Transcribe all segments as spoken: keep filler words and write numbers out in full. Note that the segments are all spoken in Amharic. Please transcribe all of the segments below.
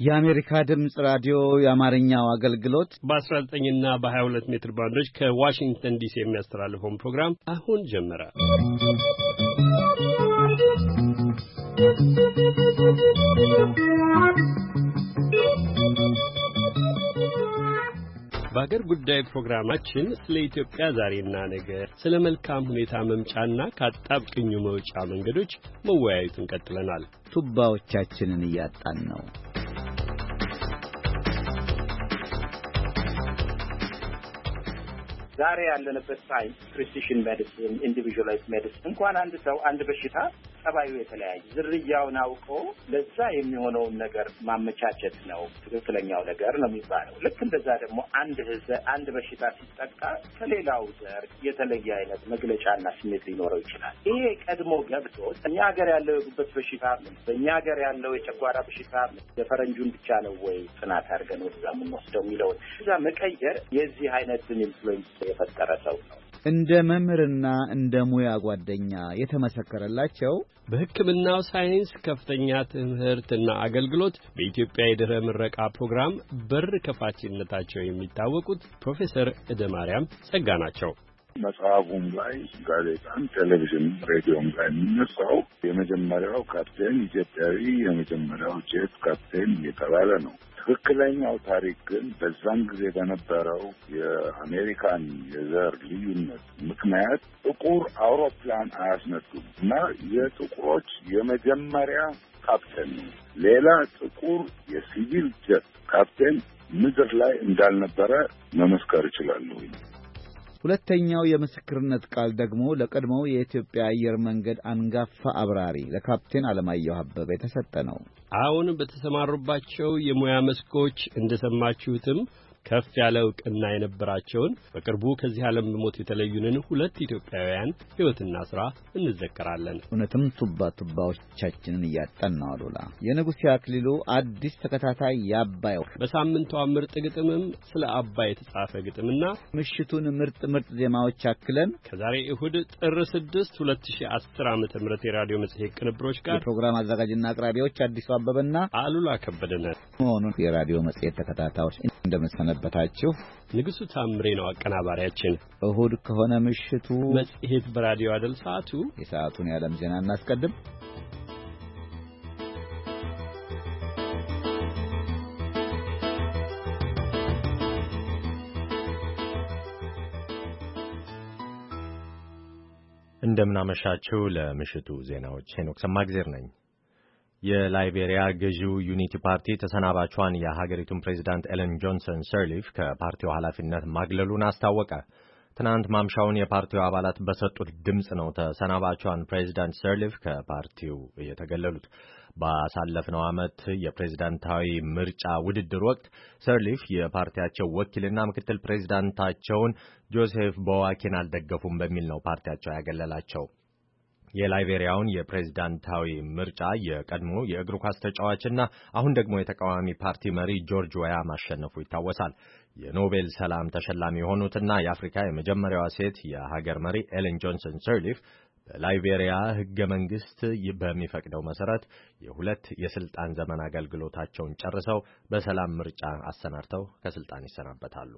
የአሜሪካ ድምጽ ራዲዮ የአማርኛው አገልግሎት በ19 እና በ22 ሜትር ባንዶች ከዋሽንግተን ዲሲ የሚያስተላልፈውን ፕሮግራም አሁን ጀመረ። በአገር ጉዳይ ፕሮግራማችን ስለ ኢትዮጵያ ዛሬና ነገ፣ ስለ መልካም ሁኔታ መምጫና ከአጣብቅኙ መውጫ መንገዶች መወያየቱን ቀጥለናል። ቱባዎቻችንን እያጣን ነው። ዛሬ ያለንበት ሳይንስ ፕሪሲሽን ሜዲሲን ኢንዲቪጁዋላይዝድ ሜዲሲን እንኳን አንድ ሰው አንድ በሽታ ጸባዩ የተለያየ ዝርያውን አውቆ ለዛ የሚሆነውን ነገር ማመቻቸት ነው ትክክለኛው ነገር ነው የሚባለው። ልክ እንደዛ ደግሞ አንድ ህዝብ አንድ በሽታ ሲጠቃ ከሌላው ዘር የተለየ አይነት መግለጫና ስሜት ሊኖረው ይችላል። ይሄ ቀድሞ ገብቶ እኛ ሀገር ያለው የጉበት በሽታ ምን፣ በእኛ ሀገር ያለው የጨጓራ በሽታ ምን፣ የፈረንጁን ብቻ ነው ወይ ጥናት አድርገን ወደዛ የምንወስደው የሚለውን እዛ መቀየር የዚህ አይነት ኢንፍሉዌንስ የፈጠረ ሰው ነው። እንደ መምህርና እንደ ሙያ ጓደኛ የተመሰከረላቸው በሕክምናው ሳይንስ ከፍተኛ ትምህርትና አገልግሎት በኢትዮጵያ የድህረ ምረቃ ፕሮግራም በር ከፋችነታቸው የሚታወቁት ፕሮፌሰር እደ ማርያም ጸጋ ናቸው። መጽሐፉም ላይ ጋዜጣም፣ ቴሌቪዥን፣ ሬዲዮም ላይ የሚነሳው የመጀመሪያው ካፕቴን ኢትዮጵያዊ የመጀመሪያው ጄት ካፕቴን የተባለ ነው። ትክክለኛው ታሪክ ግን በዛን ጊዜ በነበረው የአሜሪካን የዘር ልዩነት ምክንያት ጥቁር አውሮፕላን አያስነዱም እና የጥቁሮች የመጀመሪያ ካፕቴን ነው። ሌላ ጥቁር የሲቪል ጀት ካፕቴን ምድር ላይ እንዳልነበረ መመስከር እችላለሁ። ሁለተኛው የምስክርነት ቃል ደግሞ ለቀድሞው የኢትዮጵያ አየር መንገድ አንጋፋ አብራሪ ለካፕቴን አለማየሁ አበበ የተሰጠ ነው። አሁን በተሰማሩባቸው የሙያ መስኮች እንደሰማችሁትም ከፍ ያለ ዕውቅና የነበራቸውን በቅርቡ ከዚህ ዓለም በሞት የተለዩንን ሁለት ኢትዮጵያውያን ሕይወትና ሥራ እንዘከራለን። እውነትም ቱባ ቱባዎቻችንን እያጣን ነው። አሉላ የንጉሴ አክሊሉ አዲስ ተከታታይ የአባይ በሳምንቷ ምርጥ ግጥምም ስለ አባይ የተጻፈ ግጥምና ምሽቱን ምርጥ ምርጥ ዜማዎች አክለን ከዛሬ እሁድ ጥር ስድስት ሁለት ሺህ አስር ዓመተ ምህረት የራዲዮ መጽሔት ቅንብሮች ጋር የፕሮግራም አዘጋጅና አቅራቢዎች አዲሱ አበበና አሉላ ከበደነ መሆኑን የራዲዮ መጽሔት ተከታታዮች እንደምሰነበታችሁ። ንጉሱ ታምሬ ነው አቀናባሪያችን። እሁድ ከሆነ ምሽቱ መጽሔት በራዲዮ አይደል? ሰዓቱ የሰዓቱን የዓለም ዜና እናስቀድም። እንደምናመሻችሁ። ለምሽቱ ዜናዎች ሄኖክ ሰማግዜር ነኝ። የላይቤሪያ ገዢው ዩኒቲ ፓርቲ ተሰናባቿን የሀገሪቱን ፕሬዝዳንት ኤለን ጆንሰን ሰርሊፍ ከፓርቲው ኃላፊነት ማግለሉን አስታወቀ። ትናንት ማምሻውን የፓርቲው አባላት በሰጡት ድምጽ ነው ተሰናባቿን ፕሬዝዳንት ሰርሊፍ ከፓርቲው የተገለሉት። ባሳለፍነው ዓመት የፕሬዝዳንታዊ ምርጫ ውድድር ወቅት ሰርሊፍ የፓርቲያቸው ወኪልና ምክትል ፕሬዝዳንታቸውን ጆሴፍ ቦዋኪን አልደገፉም በሚል ነው ፓርቲያቸው ያገለላቸው። የላይቤሪያውን የፕሬዝዳንታዊ ምርጫ የቀድሞ የእግር ኳስ ተጫዋችና አሁን ደግሞ የተቃዋሚ ፓርቲ መሪ ጆርጅ ወያ ማሸነፉ ይታወሳል። የኖቤል ሰላም ተሸላሚ የሆኑትና የአፍሪካ የመጀመሪያዋ ሴት የሀገር መሪ ኤለን ጆንሰን ሰርሊፍ በላይቤሪያ ሕገ መንግሥት በሚፈቅደው መሰረት የሁለት የስልጣን ዘመን አገልግሎታቸውን ጨርሰው በሰላም ምርጫ አሰናድተው ከስልጣን ይሰናበታሉ።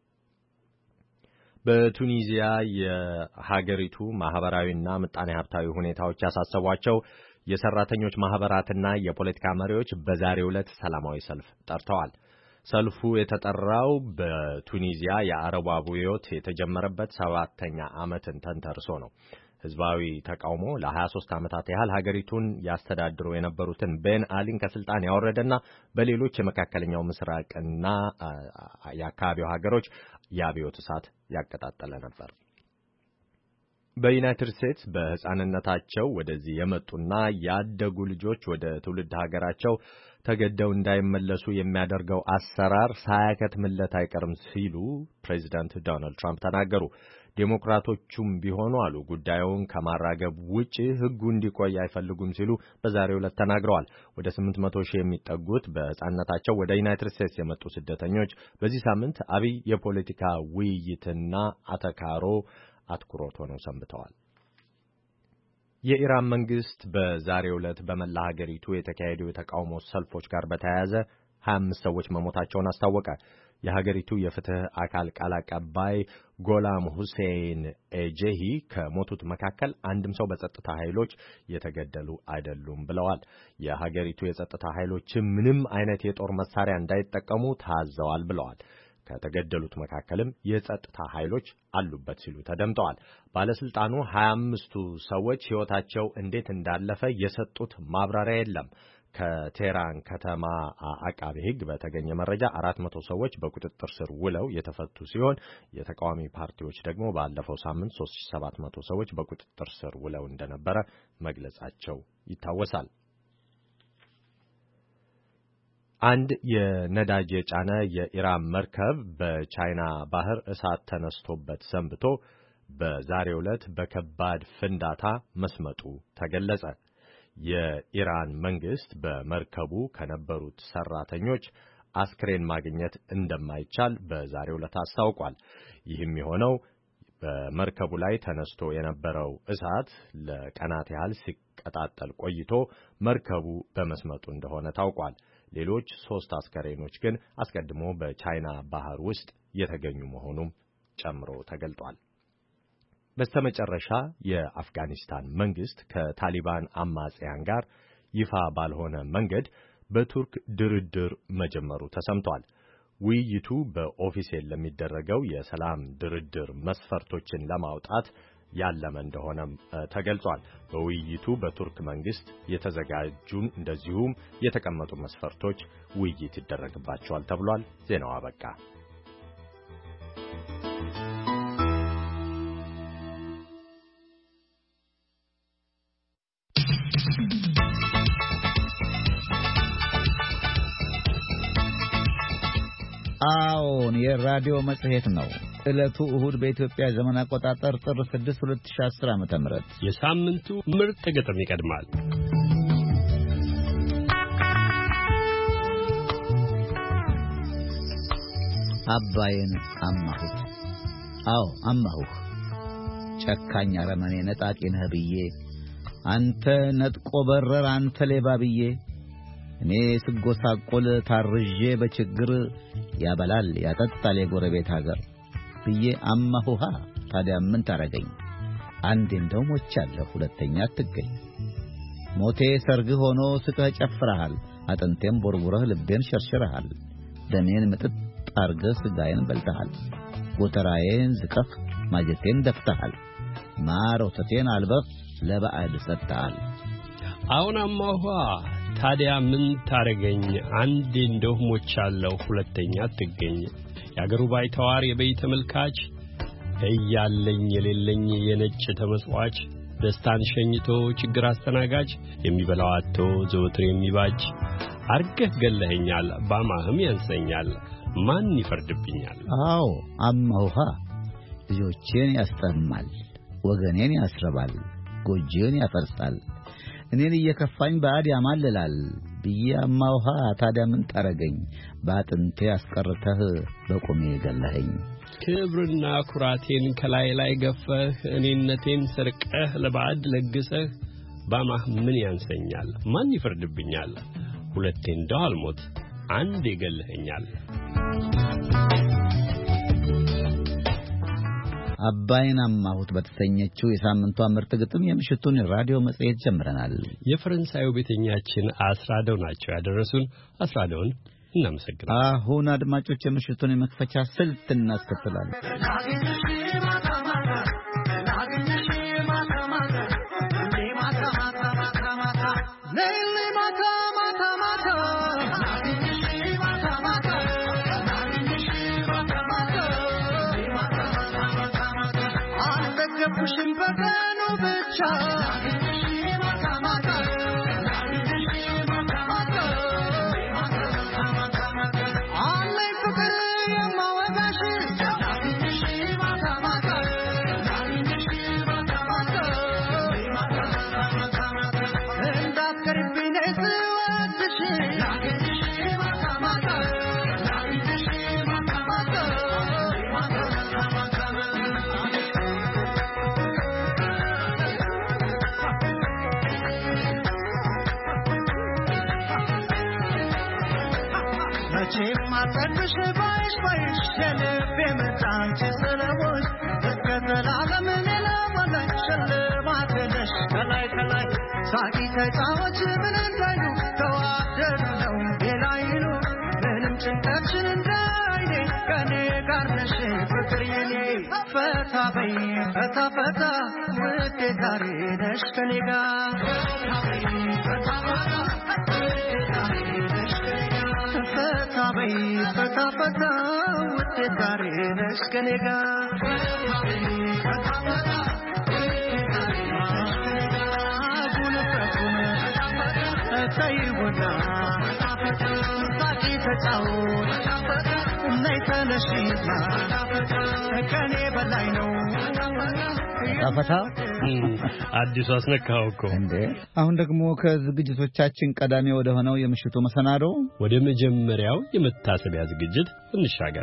በቱኒዚያ የሀገሪቱ ማህበራዊና ምጣኔ ሀብታዊ ሁኔታዎች ያሳሰቧቸው የሰራተኞች ማህበራትና የፖለቲካ መሪዎች በዛሬው ዕለት ሰላማዊ ሰልፍ ጠርተዋል። ሰልፉ የተጠራው በቱኒዚያ የአረብ አብዮት የተጀመረበት ሰባተኛ ዓመትን ተንተርሶ ነው። ህዝባዊ ተቃውሞ ለሀያ ሦስት ዓመታት ያህል ሀገሪቱን ያስተዳድሩ የነበሩትን ቤን አሊን ከስልጣን ያወረደና በሌሎች የመካከለኛው ምስራቅና የአካባቢው ሀገሮች የአብዮት እሳት ያቀጣጠለ ነበር። በዩናይትድ ስቴትስ በሕፃንነታቸው ወደዚህ የመጡና ያደጉ ልጆች ወደ ትውልድ ሀገራቸው ተገደው እንዳይመለሱ የሚያደርገው አሰራር ሳያከትምለት አይቀርም ሲሉ ፕሬዚዳንት ዶናልድ ትራምፕ ተናገሩ። ዴሞክራቶቹም ቢሆኑ አሉ ጉዳዩን ከማራገብ ውጪ ሕጉ እንዲቆይ አይፈልጉም ሲሉ በዛሬው ዕለት ተናግረዋል። ወደ ስምንት መቶ ሺህ የሚጠጉት በሕፃንነታቸው ወደ ዩናይትድ ስቴትስ የመጡ ስደተኞች በዚህ ሳምንት አብይ የፖለቲካ ውይይትና አተካሮ አትኩሮት ሆነው ሰንብተዋል። የኢራን መንግስት በዛሬው ዕለት በመላ ሀገሪቱ የተካሄዱ የተቃውሞ ሰልፎች ጋር በተያያዘ ሀያ አምስት ሰዎች መሞታቸውን አስታወቀ። የሀገሪቱ የፍትህ አካል ቃል አቀባይ ጎላም ሁሴን ኤጄሂ ከሞቱት መካከል አንድም ሰው በጸጥታ ኃይሎች የተገደሉ አይደሉም ብለዋል። የሀገሪቱ የጸጥታ ኃይሎች ምንም አይነት የጦር መሳሪያ እንዳይጠቀሙ ታዘዋል ብለዋል። ከተገደሉት መካከልም የጸጥታ ኃይሎች አሉበት ሲሉ ተደምጠዋል። ባለስልጣኑ ሀያ አምስቱ ሰዎች ሕይወታቸው እንዴት እንዳለፈ የሰጡት ማብራሪያ የለም። ከቴህራን ከተማ አቃቤ ሕግ በተገኘ መረጃ አራት መቶ ሰዎች በቁጥጥር ስር ውለው የተፈቱ ሲሆን የተቃዋሚ ፓርቲዎች ደግሞ ባለፈው ሳምንት ሦስት ሺህ ሰባት መቶ ሰዎች በቁጥጥር ስር ውለው እንደነበረ መግለጻቸው ይታወሳል። አንድ የነዳጅ የጫነ የኢራን መርከብ በቻይና ባህር እሳት ተነስቶበት ሰንብቶ በዛሬው ዕለት በከባድ ፍንዳታ መስመጡ ተገለጸ። የኢራን መንግስት በመርከቡ ከነበሩት ሰራተኞች አስክሬን ማግኘት እንደማይቻል በዛሬው ዕለት አስታውቋል። ይህም የሆነው በመርከቡ ላይ ተነስቶ የነበረው እሳት ለቀናት ያህል ሲቀጣጠል ቆይቶ መርከቡ በመስመጡ እንደሆነ ታውቋል። ሌሎች ሶስት አስከሬኖች ግን አስቀድሞ በቻይና ባህር ውስጥ የተገኙ መሆኑም ጨምሮ ተገልጧል። በስተመጨረሻ የአፍጋኒስታን መንግስት ከታሊባን አማጽያን ጋር ይፋ ባልሆነ መንገድ በቱርክ ድርድር መጀመሩ ተሰምቷል። ውይይቱ በኦፊሴል ለሚደረገው የሰላም ድርድር መስፈርቶችን ለማውጣት ያለመ እንደሆነም ተገልጿል። በውይይቱ በቱርክ መንግስት የተዘጋጁም እንደዚሁም የተቀመጡ መስፈርቶች ውይይት ይደረግባቸዋል ተብሏል። ዜናው አበቃ። አዎን፣ የራዲዮ መጽሔት ነው። ዕለቱ እሁድ በኢትዮጵያ ዘመን አቆጣጠር ጥር ስድስት ሁለት ሺህ አስር ዓመተ ምህረት የሳምንቱ ምርጥ ግጥም ይቀድማል። አባይን አማሁት። አዎ አማሁህ፣ ጨካኝ አረመኔ ነጣቂ ነህ ብዬ፣ አንተ ነጥቆ በረር አንተ ሌባ ብዬ፣ እኔ ስጎሳቆል ታርዤ በችግር ያበላል ያጠጣል የጎረቤት ሀገር ብዬ አማሁሃ። ታዲያ ምን ታረገኝ? አንዴ እንደው ሞቻለሁ፣ ሁለተኛ አትገኝ። ሞቴ ሰርግህ ሆኖ ስቀህ ጨፍረሃል፣ አጥንቴም ቦርቡረህ ልቤን ሸርሽረሃል። ደሜን ምጥጥ አርገህ ስጋዬን በልተሃል፣ ጎተራዬን ዝቀህ ማጀቴን ደፍተሃል፣ ማር ወተቴን አልበህ ለባዕድ ሰጥተሃል። አሁን አማሁሃ ታዲያ ምን ታረገኝ? አንዴ እንደው ሞቻለሁ፣ ሁለተኛ አትገኝ። የአገሩ ባይተዋር የበይ ተመልካች እያለኝ የሌለኝ የነጭ ተመጽዋች፣ ደስታን ሸኝቶ ችግር አስተናጋጅ፣ የሚበላው አጥቶ ዘወትር የሚባጅ አርገህ ገለኸኛል፣ ባማህም ያንሰኛል፣ ማን ይፈርድብኛል? አዎ አማሁሃ፣ ልጆቼን ያስጠማል፣ ወገኔን ያስረባል፣ ጎጆን ያፈርሳል፣ እኔን እየከፋኝ ባዕድ ያማልላል ብዬ አማውሃ። ታዲያ ምን ታረገኝ? ባጥንቴ አስቀርተህ በቁሜ ገለኸኝ። ክብርና ኩራቴን ከላይ ላይ ገፈህ፣ እኔነቴን ሰርቀህ ለባዕድ ለግሰህ፣ ባማህ ምን ያንሰኛል? ማን ይፈርድብኛል? ሁለቴ እንደው አልሞት አንዴ ገለኸኛል። አባይን አማሁት በተሰኘችው የሳምንቷ ምርጥ ግጥም የምሽቱን ራዲዮ መጽሔት ጀምረናል። የፈረንሳዩ ቤተኛችን አስራደው ናቸው ያደረሱን። አስራደውን እናመሰግናለን። አሁን አድማጮች የምሽቱን የመክፈቻ ስልት እናስከትላለን። Pushing back on over መቼም አልጠግብሽ ባይሽ ባይሽ የልቤ መጫንች ስለሞች እስከ ዘላለም ሌላ ወላጅ ሽልማት ነሽ ከላይ ከላይ ሳቂ ተጫወች ምን እንዳይሉ ተዋደዱ ነው ሌላ ይሉ ምንም ጭንቀትሽን እንዳይኔ ከኔ ጋር ነሽ ፍቅር የኔ ፈታ በይ ፈታ ፈታ ውዴ ዛሬ ነሽ ከኔ ጋር ፈታ ፈታ ውዴ ዛሬ ነሽ ከኔ ጋር ፈታ በይ ፈታ ፈታ ውዴ ዛሬ ነሽ ከኔ ጋር ፈታ ፈታ ተይውና ሳቂ ተጫወት ነይተነሺና ከኔ በላይ ነው ታፈታ አዲሱ አስነካው እኮ እንዴ። አሁን ደግሞ ከዝግጅቶቻችን ቀዳሚ ወደ ሆነው የምሽቱ መሰናዶ ወደ መጀመሪያው የመታሰቢያ ዝግጅት እንሻገር።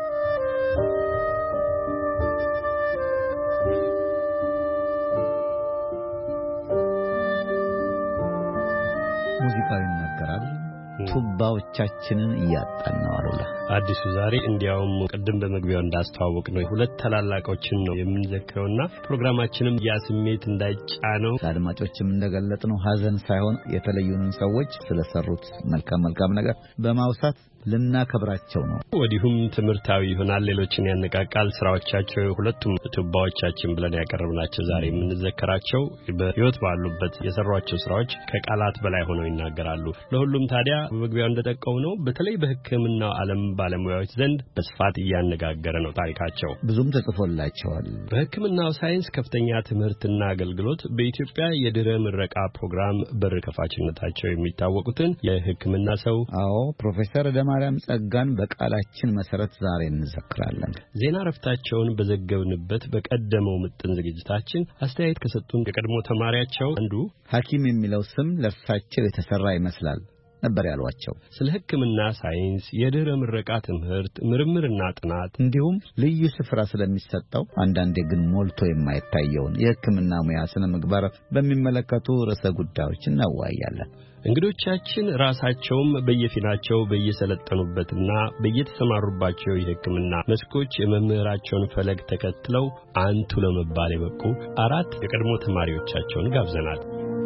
ሙዚቃው ይናገራል። ቱባዎቻችንን እያጣን ነው አሉላ አዲሱ ዛሬ እንዲያውም ቀደም በመግቢያው እንዳስተዋወቅ ነው ሁለት ታላላቆችን ነው የምንዘክረውና ፕሮግራማችንም ያ ስሜት እንዳይጫነው አድማጮችም እንደገለጽነው ሀዘን ሳይሆን የተለዩንን ሰዎች ስለሰሩት መልካም መልካም ነገር በማውሳት ልናከብራቸው ነው። ወዲሁም ትምህርታዊ ይሆናል፣ ሌሎችን ያነቃቃል። ስራዎቻቸው ሁለቱም ቱባዎቻችን ብለን ያቀርብናቸው ዛሬ የምንዘከራቸው በህይወት ባሉበት የሰሯቸው ስራዎች ከቃላት በላይ ሆነው ይናገራሉ። ለሁሉም ታዲያ በመግቢያው እንደጠቀው ነው በተለይ በሕክምናው ዓለም ባለሙያዎች ዘንድ በስፋት እያነጋገረ ነው ታሪካቸው። ብዙም ተጽፎላቸዋል። በሕክምናው ሳይንስ ከፍተኛ ትምህርትና አገልግሎት በኢትዮጵያ የድህረ ምረቃ ፕሮግራም በር ከፋችነታቸው የሚታወቁትን የሕክምና ሰው አዎ ፕሮፌሰር ደማርያም ጸጋን በቃላችን መሰረት ዛሬ እንዘክራለን። ዜና ረፍታቸውን በዘገብንበት በቀደመው ምጥን ዝግጅታችን አስተያየት ከሰጡን የቀድሞ ተማሪያቸው አንዱ ሐኪም የሚለው ስም ለእርሳቸው የተሰራ ይመስላል ነበር ያሏቸው። ስለ ሕክምና ሳይንስ የድህረ ምረቃ ትምህርት ምርምርና ጥናት እንዲሁም ልዩ ስፍራ ስለሚሰጠው አንዳንዴ ግን ሞልቶ የማይታየውን የሕክምና ሙያ ስነ ምግባር በሚመለከቱ ርዕሰ ጉዳዮች እናወያያለን። እንግዶቻችን ራሳቸውም በየፊናቸው በየሰለጠኑበትና በየተሰማሩባቸው የሕክምና መስኮች የመምህራቸውን ፈለግ ተከትለው አንቱ ለመባል የበቁ አራት የቀድሞ ተማሪዎቻቸውን ጋብዘናል።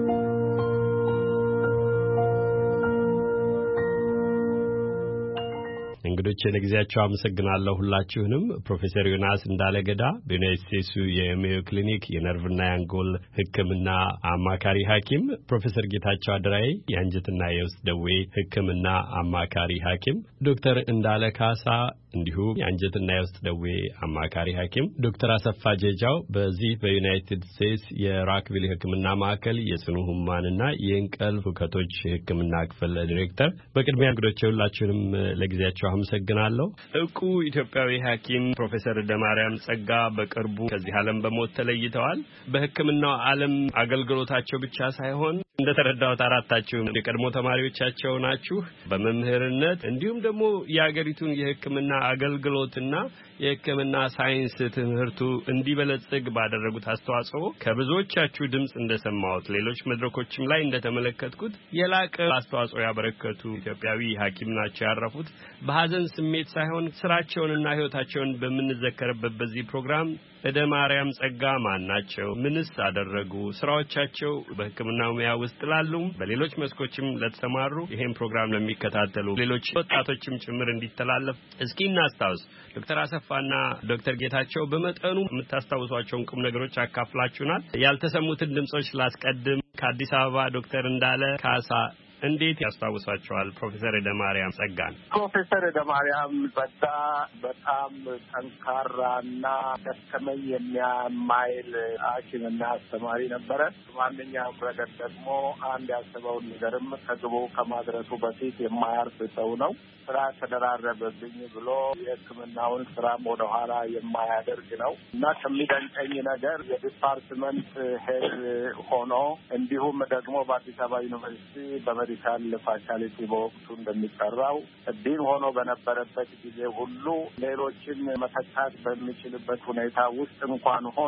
እንግዶቼ ለጊዜያቸው አመሰግናለሁ ሁላችሁንም። ፕሮፌሰር ዮናስ እንዳለገዳ በዩናይትድ ስቴትስ የሜዮ ክሊኒክ የነርቭና የአንጎል ሕክምና አማካሪ ሐኪም፣ ፕሮፌሰር ጌታቸው አድራይ የአንጀትና የውስጥ ደዌ ሕክምና አማካሪ ሐኪም፣ ዶክተር እንዳለ ካሳ እንዲሁ የአንጀትና የውስጥ ደዌ አማካሪ ሐኪም፣ ዶክተር አሰፋ ጄጃው በዚህ በዩናይትድ ስቴትስ የራክቪል ሕክምና ማዕከል የጽኑ ህሙማንና የእንቅልፍ ሁከቶች ሕክምና ክፍል ዲሬክተር። በቅድሚያ እንግዶቼ ሁላችሁንም ለጊዜያቸው አመሰግናለሁ። እውቁ ኢትዮጵያዊ ሐኪም ፕሮፌሰር ደማርያም ጸጋ በቅርቡ ከዚህ ዓለም በሞት ተለይተዋል። በሕክምናው ዓለም አገልግሎታቸው ብቻ ሳይሆን እንደተረዳሁት አራታችሁ የቀድሞ ተማሪዎቻቸው ናችሁ። በመምህርነት እንዲሁም ደግሞ የአገሪቱን የሕክምና አገልግሎትና የሕክምና ሳይንስ ትምህርቱ እንዲበለጽግ ባደረጉት አስተዋጽኦ ከብዙዎቻችሁ ድምጽ እንደሰማሁት ሌሎች መድረኮችም ላይ እንደተመለከትኩት የላቀ አስተዋጽኦ ያበረከቱ ኢትዮጵያዊ ሐኪም ናቸው ያረፉት። በሐዘን ስሜት ሳይሆን ስራቸውንና ሕይወታቸውን በምንዘከርበት በዚህ ፕሮግራም ደማርያም ጸጋ ማን ናቸው? ምንስ አደረጉ? ስራዎቻቸው በሕክምና ሙያ ውስጥ ላሉም በሌሎች መስኮችም ለተሰማሩ ይሄን ፕሮግራም ለሚከታተሉ ሌሎች ወጣቶችም ጭምር እንዲተላለፍ እስኪ እናስታውስ። ዶክተር አሰፋና ዶክተር ጌታቸው በመጠኑ የምታስታውሷቸውን ቁም ነገሮች አካፍላችሁናል። ያልተሰሙትን ድምጾች ላስቀድም። ከአዲስ አበባ ዶክተር እንዳለ ካሳ እንዴት ያስታውሳቸዋል ፕሮፌሰር ደማርያም ጸጋን? ፕሮፌሰር ደማርያም ጸጋ በጣም ጠንካራና ደከመኝ የሚያማይል ሐኪምና አስተማሪ ነበረ። ማንኛውም ረገድ ደግሞ አንድ ያሰበውን ነገርም ከግቡ ከማድረሱ በፊት የማያርፍ ሰው ነው። ስራ ተደራረበብኝ ብሎ የሕክምናውን ስራም ወደኋላ የማያደርግ ነው እና ከሚደንቀኝ ነገር የዲፓርትመንት ሄድ ሆኖ እንዲሁም ደግሞ በአዲስ አበባ ዩኒቨርሲቲ በሜዲካል ፋካልቲ በወቅቱ እንደሚጠራው ዲን ሆኖ በነበረበት ጊዜ ሁሉ ሌሎችን መተካት በሚችልበት ሁኔታ ውስጥ እንኳን ሆኖ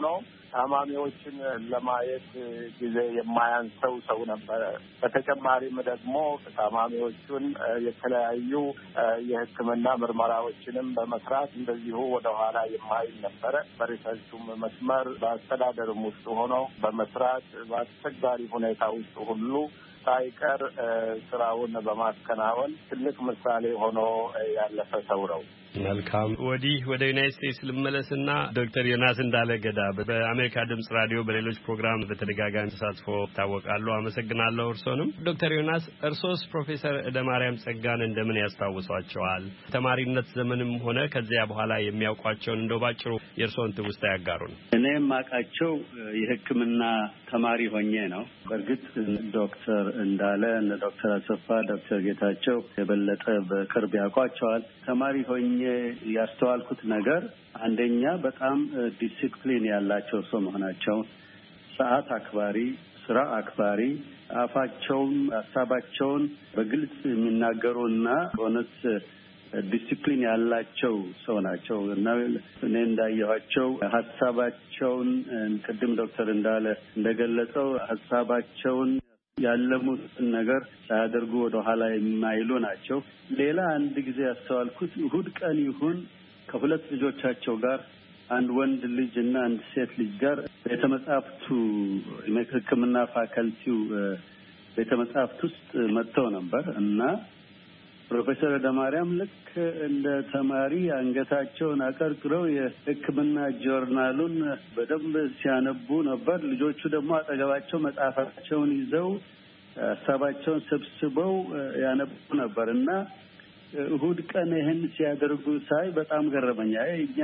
ታማሚዎችን ለማየት ጊዜ የማያንሰው ሰው ነበረ። በተጨማሪም ደግሞ ታማሚዎቹን የተለያዩ የሕክምና ምርመራዎችንም በመስራት እንደዚሁ ወደ ኋላ የማይል ነበረ። በሪሰርቹም መስመር በአስተዳደርም ውስጥ ሆኖ በመስራት በአስቸጋሪ ሁኔታ ውስጥ ሁሉ ሳይቀር ስራውን በማከናወን ትልቅ ምሳሌ ሆኖ ያለፈ ሰው ነው። መልካም። ወዲህ ወደ ዩናይትድ ስቴትስ ልመለስና ዶክተር ዮናስ እንዳለ ገዳ በአሜሪካ ድምጽ ራዲዮ በሌሎች ፕሮግራም በተደጋጋሚ ተሳትፎ ይታወቃሉ። አመሰግናለሁ። እርሶንም ዶክተር ዮናስ እርሶስ ፕሮፌሰር እደማርያም ጸጋን እንደምን ያስታውሷቸዋል? ተማሪነት ዘመንም ሆነ ከዚያ በኋላ የሚያውቋቸውን እንደው ባጭሩ የእርሶን ትውስታ ያጋሩን። እኔም ማቃቸው የሕክምና ተማሪ ሆኜ ነው። በእርግጥ ዶክተር እንዳለ እነ ዶክተር አሰፋ ዶክተር ጌታቸው የበለጠ በቅርብ ያውቋቸዋል። ተማሪ ሆኜ ያስተዋልኩት ነገር አንደኛ በጣም ዲሲፕሊን ያላቸው ሰው መሆናቸው፣ ሰዓት አክባሪ፣ ስራ አክባሪ፣ አፋቸውን ሀሳባቸውን በግልጽ የሚናገሩና በእውነት ዲሲፕሊን ያላቸው ሰው ናቸው እና እኔ እንዳየኋቸው ሀሳባቸውን ቅድም ዶክተር እንዳለ እንደገለጸው ሀሳባቸውን ያለሙትን ነገር ሳያደርጉ ወደ ኋላ የማይሉ ናቸው። ሌላ አንድ ጊዜ ያስተዋልኩት እሑድ ቀን ይሁን ከሁለት ልጆቻቸው ጋር አንድ ወንድ ልጅ እና አንድ ሴት ልጅ ጋር ቤተ መጻሕፍቱ የሕክምና ፋካልቲው ቤተ መጻሕፍት ውስጥ መጥተው ነበር እና ፕሮፌሰር እደማርያም ልክ እንደ ተማሪ አንገታቸውን አቀርቅረው የሕክምና ጆርናሉን በደንብ ሲያነቡ ነበር። ልጆቹ ደግሞ አጠገባቸው መጽሐፋቸውን ይዘው ሀሳባቸውን ሰብስበው ያነቡ ነበር እና እሑድ ቀን ይህን ሲያደርጉ ሳይ በጣም ገረመኝ። እኛ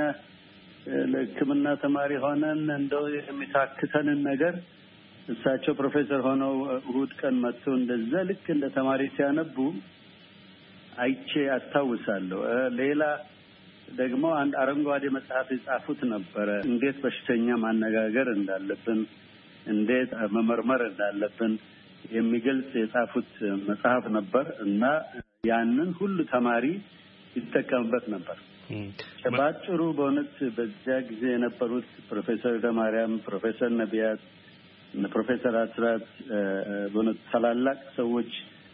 ለሕክምና ተማሪ ሆነን እንደው የሚታክተንን ነገር እሳቸው ፕሮፌሰር ሆነው እሑድ ቀን መጥተው እንደዛ ልክ እንደ ተማሪ ሲያነቡ አይቼ አስታውሳለሁ። ሌላ ደግሞ አንድ አረንጓዴ መጽሐፍ የጻፉት ነበረ። እንዴት በሽተኛ ማነጋገር እንዳለብን፣ እንዴት መመርመር እንዳለብን የሚገልጽ የጻፉት መጽሐፍ ነበር እና ያንን ሁሉ ተማሪ ይጠቀምበት ነበር። በአጭሩ በእውነት በዚያ ጊዜ የነበሩት ፕሮፌሰር እደማርያም፣ ፕሮፌሰር ነቢያት፣ ፕሮፌሰር አስራት በእውነት ታላላቅ ሰዎች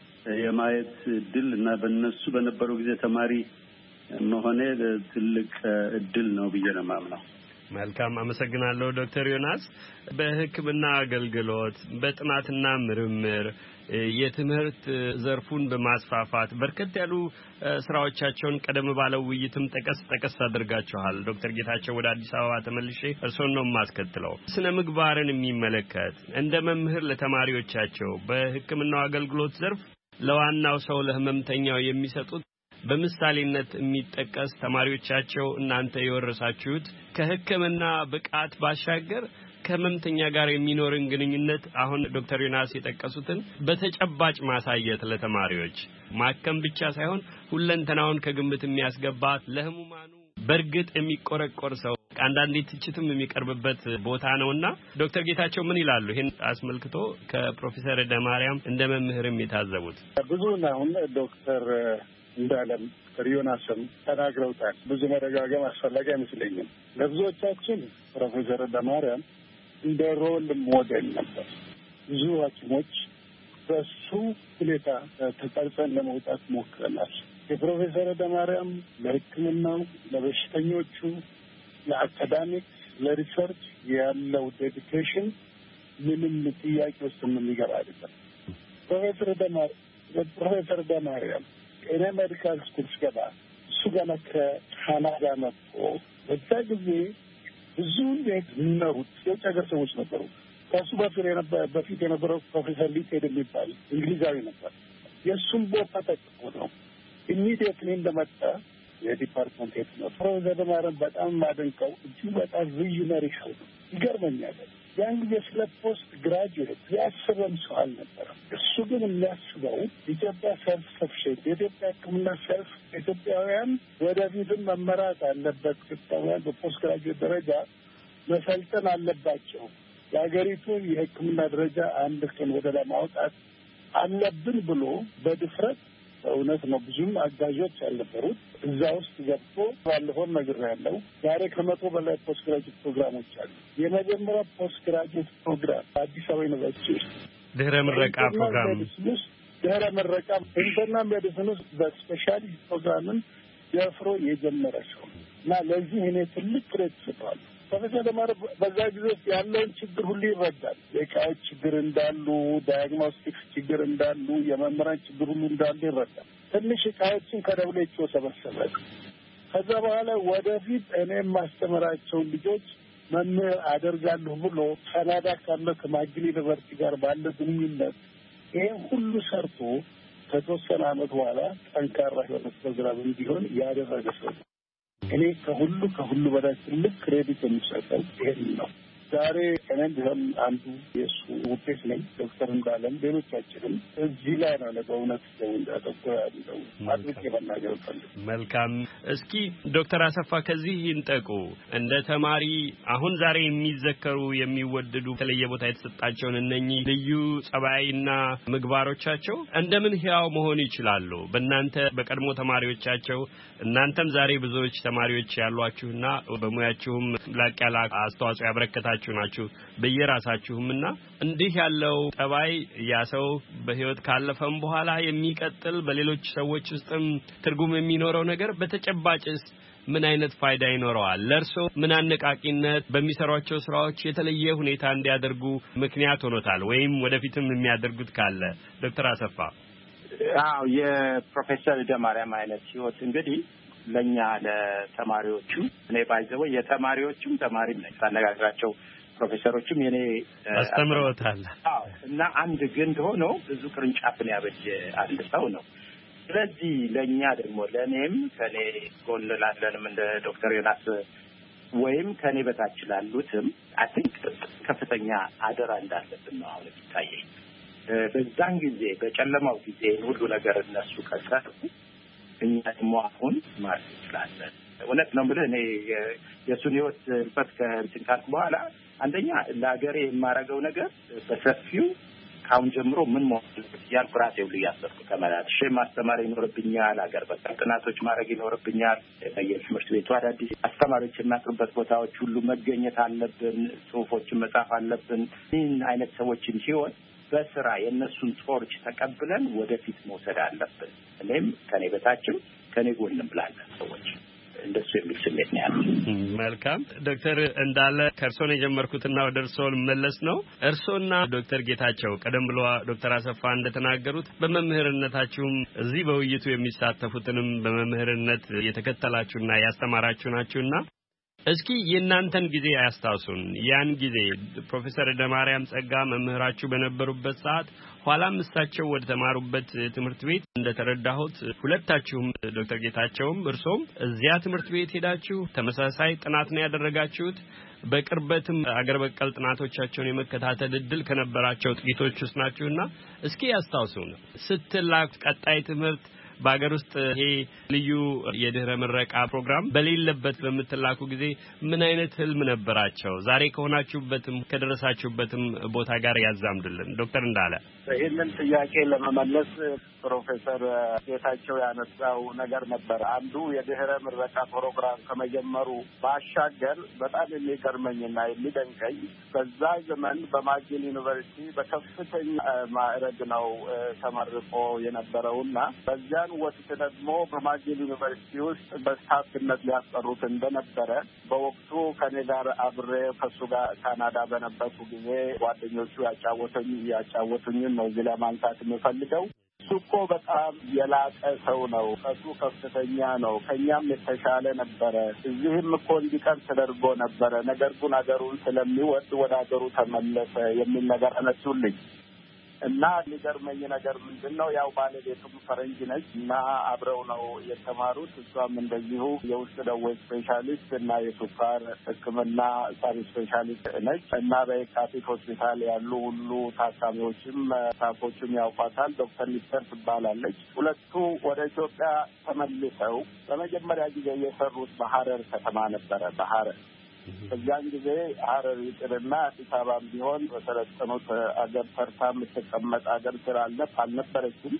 የማየት እድል እና በእነሱ በነበሩ ጊዜ ተማሪ መሆኔ ትልቅ እድል ነው ብዬ ነው የማምነው። መልካም፣ አመሰግናለሁ ዶክተር ዮናስ። በሕክምና አገልግሎት በጥናትና ምርምር የትምህርት ዘርፉን በማስፋፋት በርከት ያሉ ስራዎቻቸውን ቀደም ባለው ውይይትም ጠቀስ ጠቀስ አድርጋችኋል። ዶክተር ጌታቸው ወደ አዲስ አበባ ተመልሼ እርሶን ነው የማስከትለው። ስነ ምግባርን የሚመለከት እንደ መምህር ለተማሪዎቻቸው በሕክምናው አገልግሎት ዘርፍ ለዋናው ሰው ለህመምተኛው የሚሰጡት በምሳሌነት የሚጠቀስ ተማሪዎቻቸው እናንተ የወረሳችሁት ከሕክምና ብቃት ባሻገር ከህመምተኛ ጋር የሚኖርን ግንኙነት አሁን ዶክተር ዮናስ የጠቀሱትን በተጨባጭ ማሳየት ለተማሪዎች ማከም ብቻ ሳይሆን ሁለንተናውን ከግምት የሚያስገባ ለህሙማኑ በርግጥ የሚቆረቆር ሰው አንዳንዴ ትችትም የሚቀርብበት ቦታ ነውና ዶክተር ጌታቸው ምን ይላሉ? ይሄን አስመልክቶ ከፕሮፌሰር እደማርያም እንደ መምህርም የታዘቡት ብዙ ነው። ዶክተር እንዳለም ዶክተር ዮናስም ተናግረውታል። ብዙ መደጋገም አስፈላጊ አይመስለኝም። ለብዙዎቻችን ፕሮፌሰር እደማርያም እንደ ሮል ሞዴል ነበር። ብዙ ሐኪሞች በሱ ሁኔታ ተቀርጸን ለመውጣት ሞክረናል። የፕሮፌሰር እደማርያም ለሕክምናው፣ ለበሽተኞቹ፣ ለአካዳሚክ፣ ለሪሰርች ያለው ዴዲኬሽን ምንም ጥያቄ ውስጥ የሚገባ አይደለም። ፕሮፌሰር እደማርያም ፕሮፌሰር እደማርያም እኔ ሜዲካል ስኩል ስገባ እሱ ገና ከካናዳ መጥቶ በዛ ጊዜ ብዙ የሚመሩት የውጭ ሀገር ሰዎች ነበሩ። ከሱ በፊት የነበረው ፕሮፌሰር ሊጤድ የሚባል እንግሊዛዊ ነበር። የእሱም ቦታ ተጠቅሞ ነው ኢሚዲየትሊ እንደመጣ የዲፓርትመንት ሄድ ነው። ፕሮፌሰር እደማርያም በጣም ማደንቀው እጅግ በጣም ቪዥነሪ ሰው ነው። ይገርመኛል። ያን ጊዜ ስለ ፖስት ግራጁዌት ያስበም ሰው አልነበረም። እሱ ግን የሚያስበው ኢትዮጵያ ሰልፍ ሰፊሽንት የኢትዮጵያ ሕክምና ሰልፍ ኢትዮጵያውያን ወደፊትም መመራት አለበት። ኢትዮጵያውያን በፖስት ግራጁዌት ደረጃ መሰልጠን አለባቸው። የሀገሪቱን የሕክምና ደረጃ አንድ ቀን ወደ ላይ ማውጣት አለብን ብሎ በድፍረት እውነት ነው ብዙም አጋዦች አልነበሩት። እዛ ውስጥ ገብቶ ባለፈው ነገር ያለው ዛሬ ከመቶ በላይ ፖስት ግራጁዌት ፕሮግራሞች አሉ። የመጀመሪያው ፖስት ግራጁዌት ፕሮግራም አዲስ አበባ ዩኒቨርሲቲ ውስጥ ድህረ ምረቃ ፕሮግራም ድህረ ምረቃ ኢንተርናል ሜዲሲን ውስጥ በስፔሻሊስት ፕሮግራምን ደፍሮ የጀመረ ሰው እና ለዚህ እኔ ትልቅ ክሬዲት ሰጥቷለሁ። ፕሮፌሰር ደማረ በዛ ጊዜ ውስጥ ያለውን ችግር ሁሉ ይረዳል። የእቃዎች ችግር እንዳሉ፣ ዳያግኖስቲክስ ችግር እንዳሉ፣ የመምህራን ችግር ሁሉ እንዳሉ ይረዳል። ትንሽ እቃዎችን ከደብሌቾ ሰበሰበ። ከዛ በኋላ ወደፊት እኔ የማስተምራቸውን ልጆች መምህር አደርጋለሁ ብሎ ካናዳ ካለው ከማጊል ዩኒቨርሲቲ ጋር ባለ ግንኙነት ይህን ሁሉ ሰርቶ ከተወሰነ ዓመት በኋላ ጠንካራ የሆነ ፕሮግራም እንዲሆን ያደረገ ሰው እኔ ከሁሉ ከሁሉ በላይ ትልቅ ክሬዲት የሚሰጠው ይሄን ነው። ዛሬ እኔም ቢሆን አንዱ የእሱ ውጤት ነኝ። ዶክተር እንዳለም ሌሎቻችንም እዚህ ላይ ነው በእውነት እንዳጠቆ ያለው አጥብቄ መናገር ፈልግ። መልካም። እስኪ ዶክተር አሰፋ ከዚህ ይንጠቁ። እንደ ተማሪ አሁን ዛሬ የሚዘከሩ የሚወደዱ የተለየ ቦታ የተሰጣቸውን እነኚህ ልዩ ጸባይና ምግባሮቻቸው እንደምን ሕያው መሆን ይችላሉ? በእናንተ በቀድሞ ተማሪዎቻቸው እናንተም ዛሬ ብዙዎች ተማሪዎች ያሏችሁና በሙያችሁም ላቅ ያለ አስተዋጽኦ ያበረከታችሁ ናችሁ በየራሳችሁምና እንዲህ ያለው ጠባይ ያ ሰው በህይወት ካለፈም በኋላ የሚቀጥል በሌሎች ሰዎች ውስጥም ትርጉም የሚኖረው ነገር በተጨባጭስ ምን አይነት ፋይዳ ይኖረዋል? ለርሶ ምን አነቃቂነት በሚሰሯቸው ስራዎች የተለየ ሁኔታ እንዲያደርጉ ምክንያት ሆኖታል ወይም ወደፊትም የሚያደርጉት ካለ ዶክተር አሰፋ? አዎ የፕሮፌሰር ደማርያም አይነት ህይወት እንግዲህ ለኛ ለተማሪዎቹ እኔ ባይዘው የተማሪዎቹም ተማሪም ነኝ ሳነጋግራቸው ፕሮፌሰሮችም የኔ አስተምረውታል። አዎ እና አንድ ግንድ ሆኖ ብዙ ቅርንጫፍን ያበጀ አንድ ሰው ነው። ስለዚህ ለኛ ደግሞ ለኔም ከኔ ጎን ላለንም እንደ ዶክተር ዮናስ ወይም ከኔ በታች ላሉትም አይ ቲንክ ከፍተኛ አደራ እንዳለብን ነው አሁን ይታየኝ። በዛን ጊዜ በጨለማው ጊዜ ሁሉ ነገር እነሱ ከሰሩ እኛ ደግሞ አሁን ማለት እንችላለን። እውነት ነው ብለህ እኔ የሱን ህይወት ልፈት ከእንትን ካልኩ በኋላ አንደኛ ለሀገሬ የማደርገው ነገር በሰፊው ካሁን ጀምሮ ምን መሆን ያልኩ ራሴ ሁሉ እያሰብኩ ተመላልሼ ማስተማር ይኖርብኛል። ሀገር በቀል ጥናቶች ማድረግ ይኖርብኛል። በየትምህርት ቤቱ አዳዲስ አስተማሪዎች የሚያቀርቡበት ቦታዎች ሁሉ መገኘት አለብን። ጽሁፎችን መጻፍ አለብን። ይህን አይነት ሰዎችን ህይወት በስራ የእነሱን ጦርች ተቀብለን ወደፊት መውሰድ አለብን። እኔም ከኔ በታችም ከኔ ጎንም ብላለን ሰዎች እንደሱ የሚል ስሜት ነው ያለው። መልካም ዶክተር እንዳለ ከርሶን የጀመርኩትና ወደ እርሶ ልመለስ ነው። እርሶና ዶክተር ጌታቸው ቀደም ብሎ ዶክተር አሰፋ እንደተናገሩት በመምህርነታችሁም እዚህ በውይይቱ የሚሳተፉትንም በመምህርነት የተከተላችሁና ያስተማራችሁ ናችሁና እስኪ የእናንተን ጊዜ አያስታውሱን። ያን ጊዜ ፕሮፌሰር ደማርያም ጸጋ መምህራችሁ በነበሩበት ሰዓት ኋላም እሳቸው ወደ ተማሩበት ትምህርት ቤት እንደተረዳሁት ሁለታችሁም ዶክተር ጌታቸውም እርሶም እዚያ ትምህርት ቤት ሄዳችሁ ተመሳሳይ ጥናት ነው ያደረጋችሁት። በቅርበትም አገር በቀል ጥናቶቻቸውን የመከታተል እድል ከነበራቸው ጥቂቶች ውስጥ ናችሁና እስኪ ያስታውሱን። ስትላክ ቀጣይ ትምህርት በአገር ውስጥ ይሄ ልዩ የድህረ ምረቃ ፕሮግራም በሌለበት በመተላኩ ጊዜ ምን አይነት ህልም ነበራቸው? ዛሬ ከሆናችሁበትም ከደረሳችሁበትም ቦታ ጋር ያዛምዱልን ዶክተር እንዳለ። ይህንን ጥያቄ ለመመለስ ፕሮፌሰር ጌታቸው ያነሳው ነገር ነበር። አንዱ የድህረ ምረቃ ፕሮግራም ከመጀመሩ ባሻገር በጣም የሚገርመኝና የሚደንቀኝ በዛ ዘመን በማጊል ዩኒቨርሲቲ በከፍተኛ ማዕረግ ነው ተመርቆ የነበረውና በዚያን ወቅት ደግሞ በማጊል ዩኒቨርሲቲ ውስጥ በስታፍነት ሊያስጠሩት እንደነበረ በወቅቱ ከኔ ጋር አብሬ ከሱ ጋር ካናዳ በነበርኩ ጊዜ ጓደኞቹ ያጫወቱኝ ያጫወቱኝን ነው እዚህ ለማንሳት የምፈልገው። እሱ እኮ በጣም የላቀ ሰው ነው። እሱ ከፍተኛ ነው። ከኛም የተሻለ ነበረ። እዚህም እኮ እንዲቀር ተደርጎ ነበረ። ነገር ግን ሀገሩን ስለሚወድ ወደ ሀገሩ ተመለሰ የሚል ነገር አነሱልኝ እና የሚገርመኝ ነገር ምንድን ነው ያው ባለቤቱም ፈረንጅ ነች እና አብረው ነው የተማሩት። እሷም እንደዚሁ የውስጥ ደዌ ስፔሻሊስት እና የሱካር ሕክምና ሳብ ስፔሻሊስት ነች እና በየካቲት ሆስፒታል ያሉ ሁሉ ታካሚዎችም ታፎችም ያውቋታል። ዶክተር ሚስተር ትባላለች። ሁለቱ ወደ ኢትዮጵያ ተመልሰው በመጀመሪያ ጊዜ የሰሩት በሐረር ከተማ ነበረ። በሐረር በዚያን ጊዜ ሐረር ይቅርና አዲስ አበባም ቢሆን በሰለጠኑት አገር ተርታ የምትቀመጥ አገር ስላልነበር አልነበረችም።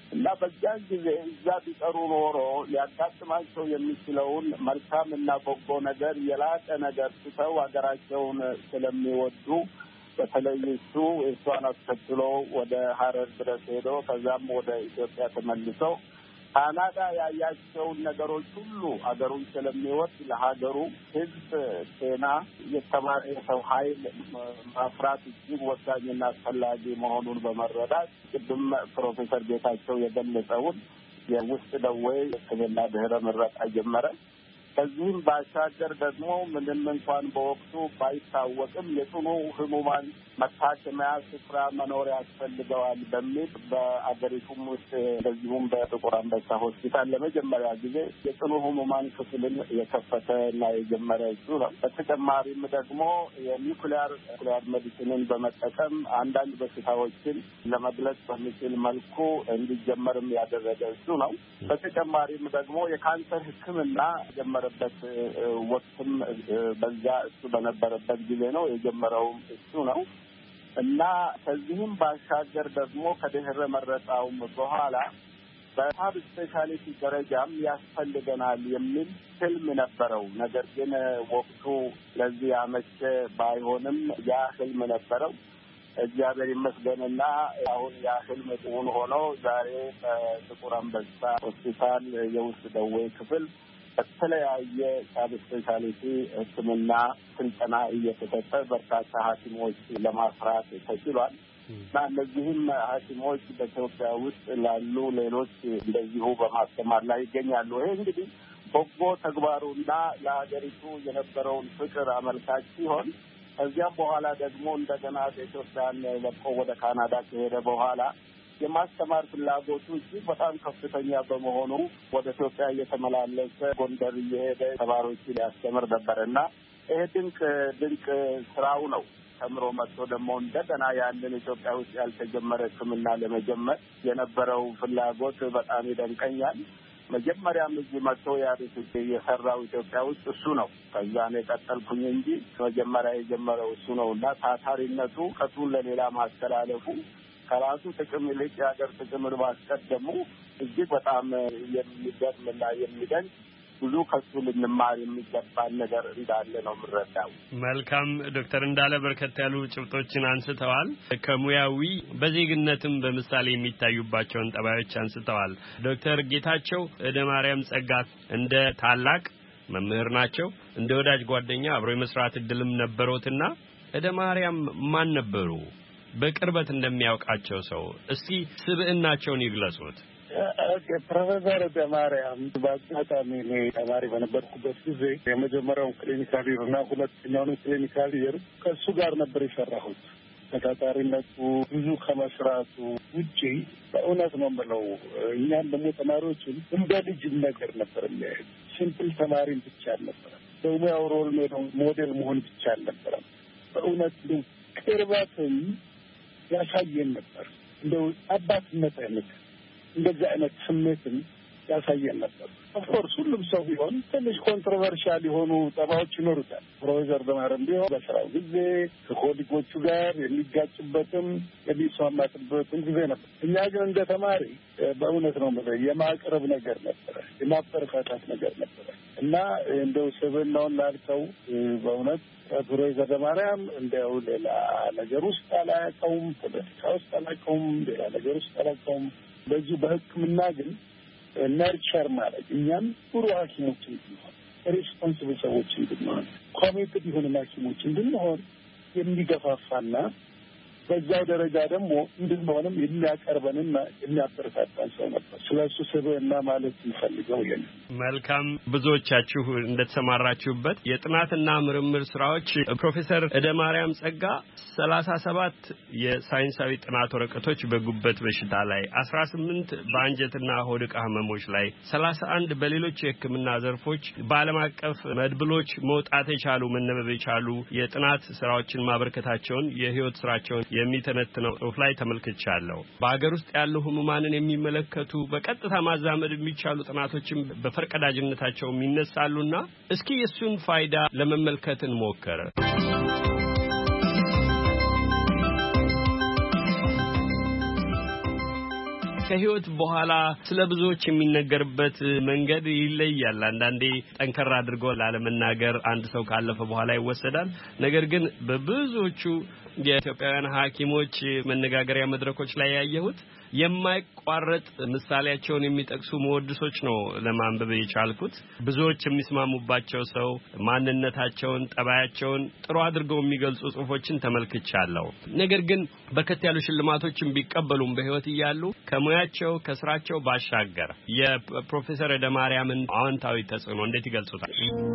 እና በዚያን ጊዜ እዛ ቢቀሩ ኖሮ ሊያጋጥማቸው የሚችለውን መልካም እና በጎ ነገር የላቀ ነገር ትተው ሀገራቸውን ስለሚወዱ በተለይ እሱ እሷን አስከትሎ ወደ ሀረር ድረስ ሄዶ ከዛም ወደ ኢትዮጵያ ተመልሰው ካናዳ ያያቸውን ነገሮች ሁሉ ሀገሩን ስለሚወድ ለሀገሩ ሕዝብ ጤና የተማረ የሰው ኃይል ማፍራት እጅግ ወሳኝና አስፈላጊ መሆኑን በመረዳት ቅድም ፕሮፌሰር ጌታቸው የገለጸውን የውስጥ ደዌ ሕክምና ድህረ ምረቃ ጀመረ። ከዚህም ባሻገር ደግሞ ምንም እንኳን በወቅቱ ባይታወቅም የጽኑ ህሙማን መታከሚያ ስፍራ መኖር ያስፈልገዋል በሚል በአገሪቱም ውስጥ እንደዚሁም በጥቁር አንበሳ ሆስፒታል ለመጀመሪያ ጊዜ የጽኑ ህሙማን ክፍልን የከፈተ እና የጀመረ እሱ ነው። በተጨማሪም ደግሞ የኒውክሊያር ኒውክሊያር ሜዲሲንን በመጠቀም አንዳንድ በሽታዎችን ለመግለጽ በሚችል መልኩ እንዲጀመርም ያደረገ እሱ ነው። በተጨማሪም ደግሞ የካንሰር ሕክምና ጀመረ በት ወቅትም በዛ እሱ በነበረበት ጊዜ ነው የጀመረውም እሱ ነው እና ከዚህም ባሻገር ደግሞ ከድህረ መረጣውም በኋላ በሳብ ስፔሻሊቲ ደረጃም ያስፈልገናል የሚል ህልም ነበረው። ነገር ግን ወቅቱ ለዚህ አመቼ ባይሆንም ያ ህልም ነበረው። እግዚአብሔር ይመስገንና አሁን ያ ህልም እውን ሆኖ ዛሬ በጥቁር አንበሳ ሆስፒታል የውስጥ ደዌ ክፍል በተለያየ ሳብ ስፔሻሊቲ ሕክምና ስልጠና እየተሰጠ በርካታ ሐኪሞች ለማፍራት ተችሏል እና እነዚህም ሐኪሞች በኢትዮጵያ ውስጥ ላሉ ሌሎች እንደዚሁ በማስተማር ላይ ይገኛሉ። ይሄ እንግዲህ በጎ ተግባሩና ለሀገሪቱ የነበረውን ፍቅር አመልካች ሲሆን ከዚያም በኋላ ደግሞ እንደገና በኢትዮጵያን ለቆ ወደ ካናዳ ከሄደ በኋላ የማስተማር ፍላጎቱ እጅግ በጣም ከፍተኛ በመሆኑ ወደ ኢትዮጵያ እየተመላለሰ ጎንደር እየሄደ ተማሪዎችን ያስተምር ነበር እና ይሄ ድንቅ ድንቅ ስራው ነው። ተምሮ መጥቶ ደግሞ እንደገና ያንን ኢትዮጵያ ውስጥ ያልተጀመረ ሕክምና ለመጀመር የነበረው ፍላጎት በጣም ይደንቀኛል። መጀመሪያም እዚህ መጥቶ ያሪት የሰራው ኢትዮጵያ ውስጥ እሱ ነው። ከዛ ነው የቀጠልኩኝ እንጂ መጀመሪያ የጀመረው እሱ ነው እና ታታሪነቱ እውቀቱን ለሌላ ማስተላለፉ ከራሱ ጥቅም ይልቅ የሀገር ጥቅምን ማስቀደሙ እጅግ በጣም የሚገርምና የሚደንቅ ብዙ ከሱ ልንማር የሚገባን ነገር እንዳለ ነው የምረዳው። መልካም ዶክተር እንዳለ በርከት ያሉ ጭብጦችን አንስተዋል። ከሙያዊ በዜግነትም በምሳሌ የሚታዩባቸውን ጠባዮች አንስተዋል። ዶክተር ጌታቸው እደ ማርያም ጸጋ እንደ ታላቅ መምህር ናቸው። እንደ ወዳጅ ጓደኛ አብሮ የመስራት እድልም ነበሮትና እደ ማርያም ማን ነበሩ? በቅርበት እንደሚያውቃቸው ሰው እስቲ ስብዕናቸውን ይግለጹት። ፕሮፌሰር እደ ማርያም በአጋጣሚ እኔ ተማሪ በነበርኩበት ጊዜ የመጀመሪያውን ክሊኒካል ይር እና ሁለተኛውን ክሊኒካል ይር ከእሱ ጋር ነበር የሰራሁት። ተታታሪነቱ ብዙ ከመስራቱ ውጪ በእውነት ነው የምለው እኛም ደግሞ ተማሪዎችን እንደ ልጅ ነገር ነበር የሚያዩት። ሲምፕል ተማሪን ብቻ አልነበረም። በሙያው ሮል ሞዴል መሆን ብቻ አልነበረም። በእውነት ቅርበትን ያሳየን ነበር። እንደው አባትነት አይነት እንደዚህ አይነት ስሜትን ያሳየን ነበር። ኦፍኮርስ ሁሉም ሰው ቢሆን ትንሽ ኮንትሮቨርሻል የሆኑ ጠባዮች ይኖሩታል። ፕሮፌሰር ደማረም ቢሆን በስራው ጊዜ ከኮሊጎቹ ጋር የሚጋጭበትም የሚስማማትበትም ጊዜ ነበር። እኛ ግን እንደ ተማሪ በእውነት ነው ማለት የማቅረብ ነገር ነበረ፣ የማበረታታት ነገር ነበረ እና እንደው ስብዕናውን ላልከው በእውነት ፕሮፌሰር ደማርያም እንደው ሌላ ነገር ውስጥ አላውቀውም፣ ፖለቲካ ውስጥ አላውቀውም፣ ሌላ ነገር ውስጥ አላውቀውም። በዚህ በሕክምና ግን ነርቸር ማለት እኛም ጥሩ ሐኪሞች እንድንሆን ሬስፖንሲብል ሰዎች እንድንሆን ኮሚትድ የሆኑ ሐኪሞች እንድንሆን የሚገፋፋና በዛው ደረጃ ደግሞ እንድንሆንም የሚያቀርበንና የሚያበረታታን ሰው ነበር። ስለሱ ስብዕና ማለት እንፈልገው የለ። መልካም ብዙዎቻችሁ እንደተሰማራችሁበት የጥናትና ምርምር ስራዎች ፕሮፌሰር እደ ማርያም ጸጋ ሰላሳ ሰባት የሳይንሳዊ ጥናት ወረቀቶች በጉበት በሽታ ላይ፣ አስራ ስምንት በአንጀትና ሆድ ዕቃ ህመሞች ላይ፣ ሰላሳ አንድ በሌሎች የሕክምና ዘርፎች በዓለም አቀፍ መድብሎች መውጣት የቻሉ መነበብ የቻሉ የጥናት ስራዎችን ማበርከታቸውን የህይወት ስራቸውን የሚተነትነው ጽሑፍ ላይ ተመልክቻለሁ። በአገር ውስጥ ያሉ ህሙማንን የሚመለከቱ በቀጥታ ማዛመድ የሚቻሉ ጥናቶችም በፈርቀዳጅነታቸው ይነሳሉና እስኪ የሱን ፋይዳ ለመመልከት እንሞክር። ከህይወት በኋላ ስለ ብዙዎች የሚነገርበት መንገድ ይለያል። አንዳንዴ ጠንከራ አድርጎ ላለመናገር አንድ ሰው ካለፈ በኋላ ይወሰዳል። ነገር ግን በብዙዎቹ የኢትዮጵያውያን ሐኪሞች መነጋገሪያ መድረኮች ላይ ያየሁት የማይቋረጥ ምሳሌያቸውን የሚጠቅሱ መወድሶች ነው ለማንበብ የቻልኩት። ብዙዎች የሚስማሙባቸው ሰው ማንነታቸውን፣ ጠባያቸውን ጥሩ አድርገው የሚገልጹ ጽሑፎችን ተመልክቻለሁ። ነገር ግን በርከት ያሉ ሽልማቶችን ቢቀበሉም በህይወት እያሉ ከሙያቸው ከስራቸው ባሻገር የፕሮፌሰር ደማርያምን አዎንታዊ ተጽዕኖ እንዴት ይገልጹታል?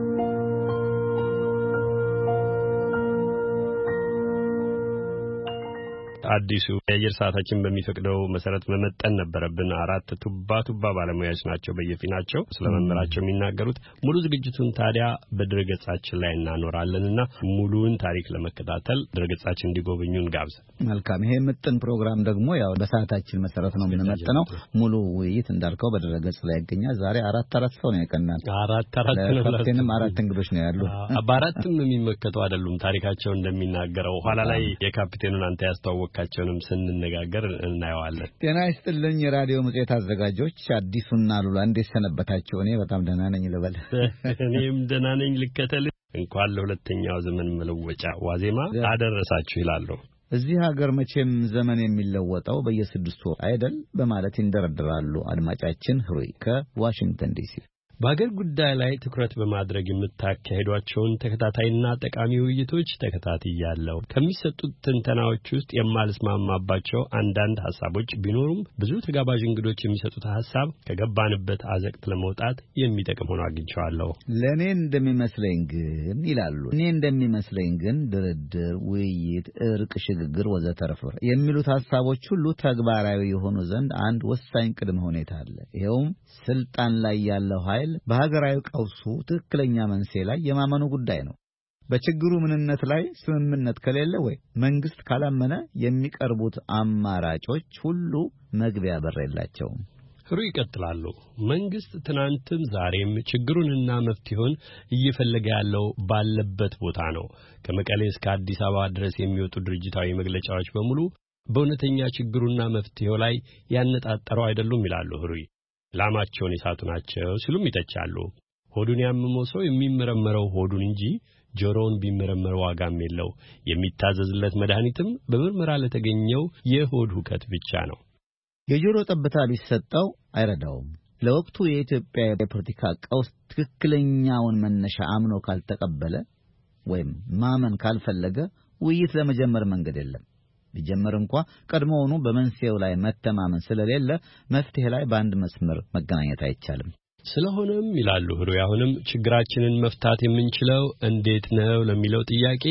አዲሱ የአየር ሰዓታችን በሚፈቅደው መሰረት መመጠን ነበረብን። አራት ቱባ ቱባ ባለሙያዎች ናቸው በየፊናቸው ስለመመራቸው የሚናገሩት። ሙሉ ዝግጅቱን ታዲያ በድረገጻችን ላይ እናኖራለንና ሙሉውን ታሪክ ለመከታተል ድረገጻችን እንዲጎበኙን ጋብዘ። መልካም። ይሄ ምጥን ፕሮግራም ደግሞ ያው በሰዓታችን መሰረት ነው የምንመጥነው። ሙሉ ውይይት እንዳልከው በድረገጽ ላይ ይገኛል። ዛሬ አራት አራት ሰው ነው የቀናል። አራት አራት ነው። ለካፕቴንም አራት እንግዶች ነው ያሉ። አባራትም የሚመከቱ አይደሉም ታሪካቸው እንደሚናገረው። ኋላ ላይ የካፕቴኑን አንተ ያስተዋወቅ ካቸውንም ስንነጋገር እናየዋለን። ጤና ይስጥልኝ የራዲዮ መጽሔት አዘጋጆች፣ አዲሱና ሉላ እንዴት ሰነበታችሁ? እኔ በጣም ደህና ነኝ ልበል። እኔም ደህና ነኝ ልከተል። እንኳን ለሁለተኛው ዘመን መለወጫ ዋዜማ አደረሳችሁ ይላሉ። እዚህ ሀገር መቼም ዘመን የሚለወጠው በየስድስት ወር አይደል በማለት ይንደረደራሉ አድማጫችን ህሩይ ከዋሽንግተን ዲሲ። በአገር ጉዳይ ላይ ትኩረት በማድረግ የምታካሄዷቸውን ተከታታይና ጠቃሚ ውይይቶች ተከታትያለሁ። ከሚሰጡት ትንተናዎች ውስጥ የማልስማማባቸው አንዳንድ ሐሳቦች ቢኖሩም ብዙ ተጋባዥ እንግዶች የሚሰጡት ሐሳብ ከገባንበት አዘቅት ለመውጣት የሚጠቅም ሆኖ አግኝቼዋለሁ። ለእኔ እንደሚመስለኝ ግን ይላሉ እኔ እንደሚመስለኝ ግን ድርድር፣ ውይይት፣ እርቅ፣ ሽግግር ወዘተርፈ የሚሉት ሐሳቦች ሁሉ ተግባራዊ የሆኑ ዘንድ አንድ ወሳኝ ቅድመ ሁኔታ አለ። ይኸውም ስልጣን ላይ ያለው ኃይል በሀገራዊ ቀውሱ ትክክለኛ መንስኤ ላይ የማመኑ ጉዳይ ነው። በችግሩ ምንነት ላይ ስምምነት ከሌለ ወይ መንግስት ካላመነ የሚቀርቡት አማራጮች ሁሉ መግቢያ በር የላቸውም። ህሩ ይቀጥላሉ። መንግስት ትናንትም ዛሬም ችግሩንና መፍትሄውን እየፈለገ ያለው ባለበት ቦታ ነው። ከመቀሌ እስከ አዲስ አበባ ድረስ የሚወጡ ድርጅታዊ መግለጫዎች በሙሉ በእውነተኛ ችግሩና መፍትሄው ላይ ያነጣጠረው አይደሉም ይላሉ ህሩይ። ላማቸውን የሳቱ ናቸው ሲሉም ይተቻሉ። ሆዱን ያመመው ሰው የሚመረመረው ሆዱን እንጂ ጆሮውን ቢመረመር ዋጋም የለው። የሚታዘዝለት መድኃኒትም በምርመራ ለተገኘው የሆድ ሁከት ብቻ ነው። የጆሮ ጠብታ ቢሰጠው አይረዳውም። ለወቅቱ የኢትዮጵያ የፖለቲካ ቀውስ ትክክለኛውን መነሻ አምኖ ካልተቀበለ ወይም ማመን ካልፈለገ ውይይት ለመጀመር መንገድ የለም። ቢጀመር እንኳን ቀድሞውኑ በመንስኤው ላይ መተማመን ስለሌለ መፍትሄ ላይ በአንድ መስመር መገናኘት አይቻልም። ስለሆነም ይላሉ ህሩይ አሁንም ችግራችንን መፍታት የምንችለው እንዴት ነው ለሚለው ጥያቄ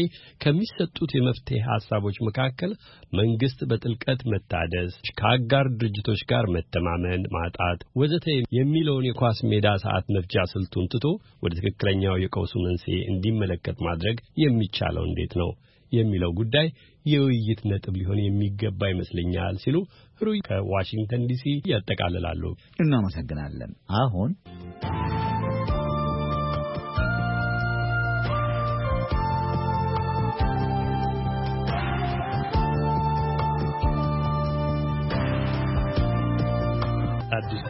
ከሚሰጡት የመፍትሄ ሐሳቦች መካከል መንግስት በጥልቀት መታደስ፣ ከአጋር ድርጅቶች ጋር መተማመን ማጣት ወዘተ የሚለውን የኳስ ሜዳ ሰዓት መፍጃ ስልቱን ትቶ ወደ ትክክለኛው የቀውሱ መንስኤ እንዲመለከት ማድረግ የሚቻለው እንዴት ነው የሚለው ጉዳይ የውይይት ነጥብ ሊሆን የሚገባ ይመስለኛል ሲሉ ህሩይ ከዋሽንግተን ዲሲ ያጠቃልላሉ። እናመሰግናለን። አሁን አዲስ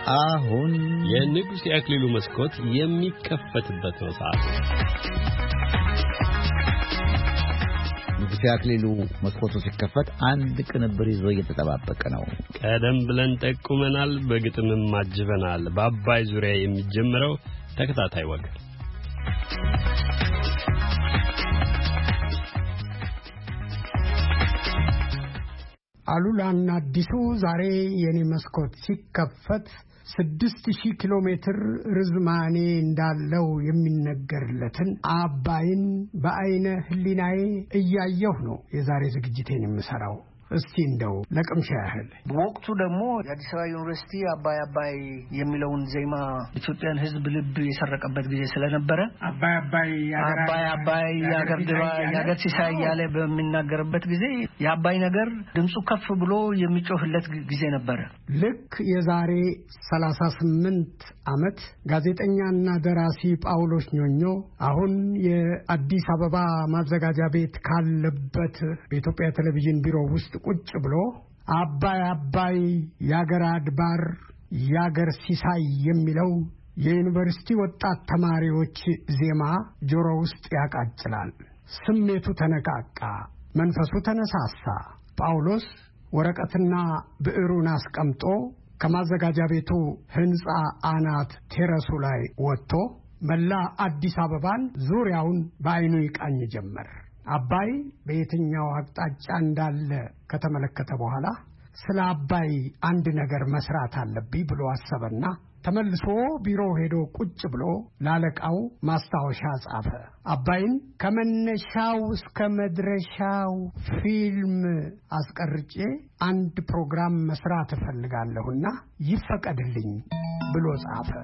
አሁን የንጉሥ አክሊሉ መስኮት የሚከፈትበት ነው ሰዓት። ንጉሥ አክሊሉ መስኮቱ ሲከፈት አንድ ቅንብር ይዞ እየተጠባበቀ ነው። ቀደም ብለን ጠቁመናል፣ በግጥምም ማጅበናል። በአባይ ዙሪያ የሚጀምረው ተከታታይ ወግ አሉላና አዲሱ ዛሬ የኔ መስኮት ሲከፈት ስድስት ሺህ ኪሎ ሜትር ርዝማኔ እንዳለው የሚነገርለትን አባይን በአይነ ህሊናዬ እያየሁ ነው የዛሬ ዝግጅቴን የምሰራው። እስቲ እንደው ለቅምሻ ያህል በወቅቱ ደግሞ የአዲስ አበባ ዩኒቨርሲቲ አባይ አባይ የሚለውን ዜማ ኢትዮጵያን ሕዝብ ልብ የሰረቀበት ጊዜ ስለነበረ አባይ አባይ አባይ አባይ ያገር ድባ ያገር ሲሳይ ያለ በሚናገርበት ጊዜ የአባይ ነገር ድምፁ ከፍ ብሎ የሚጮህለት ጊዜ ነበረ። ልክ የዛሬ ሰላሳ ስምንት ዓመት ጋዜጠኛና ደራሲ ጳውሎስ ኞኞ አሁን የአዲስ አበባ ማዘጋጃ ቤት ካለበት በኢትዮጵያ ቴሌቪዥን ቢሮ ውስጥ ቁጭ ብሎ አባይ አባይ ያገር አድባር ያገር ሲሳይ የሚለው የዩኒቨርሲቲ ወጣት ተማሪዎች ዜማ ጆሮ ውስጥ ያቃጭላል። ስሜቱ ተነቃቃ፣ መንፈሱ ተነሳሳ። ጳውሎስ ወረቀትና ብዕሩን አስቀምጦ ከማዘጋጃ ቤቱ ህንጻ አናት ቴረሱ ላይ ወጥቶ መላ አዲስ አበባን ዙሪያውን በአይኑ ይቃኝ ጀመር። አባይ በየትኛው አቅጣጫ እንዳለ ከተመለከተ በኋላ ስለ አባይ አንድ ነገር መስራት አለብኝ ብሎ አሰበና ተመልሶ ቢሮ ሄዶ ቁጭ ብሎ ላለቃው ማስታወሻ ጻፈ። አባይን ከመነሻው እስከ መድረሻው ፊልም አስቀርጬ አንድ ፕሮግራም መስራት እፈልጋለሁና ይፈቀድልኝ ብሎ ጻፈ።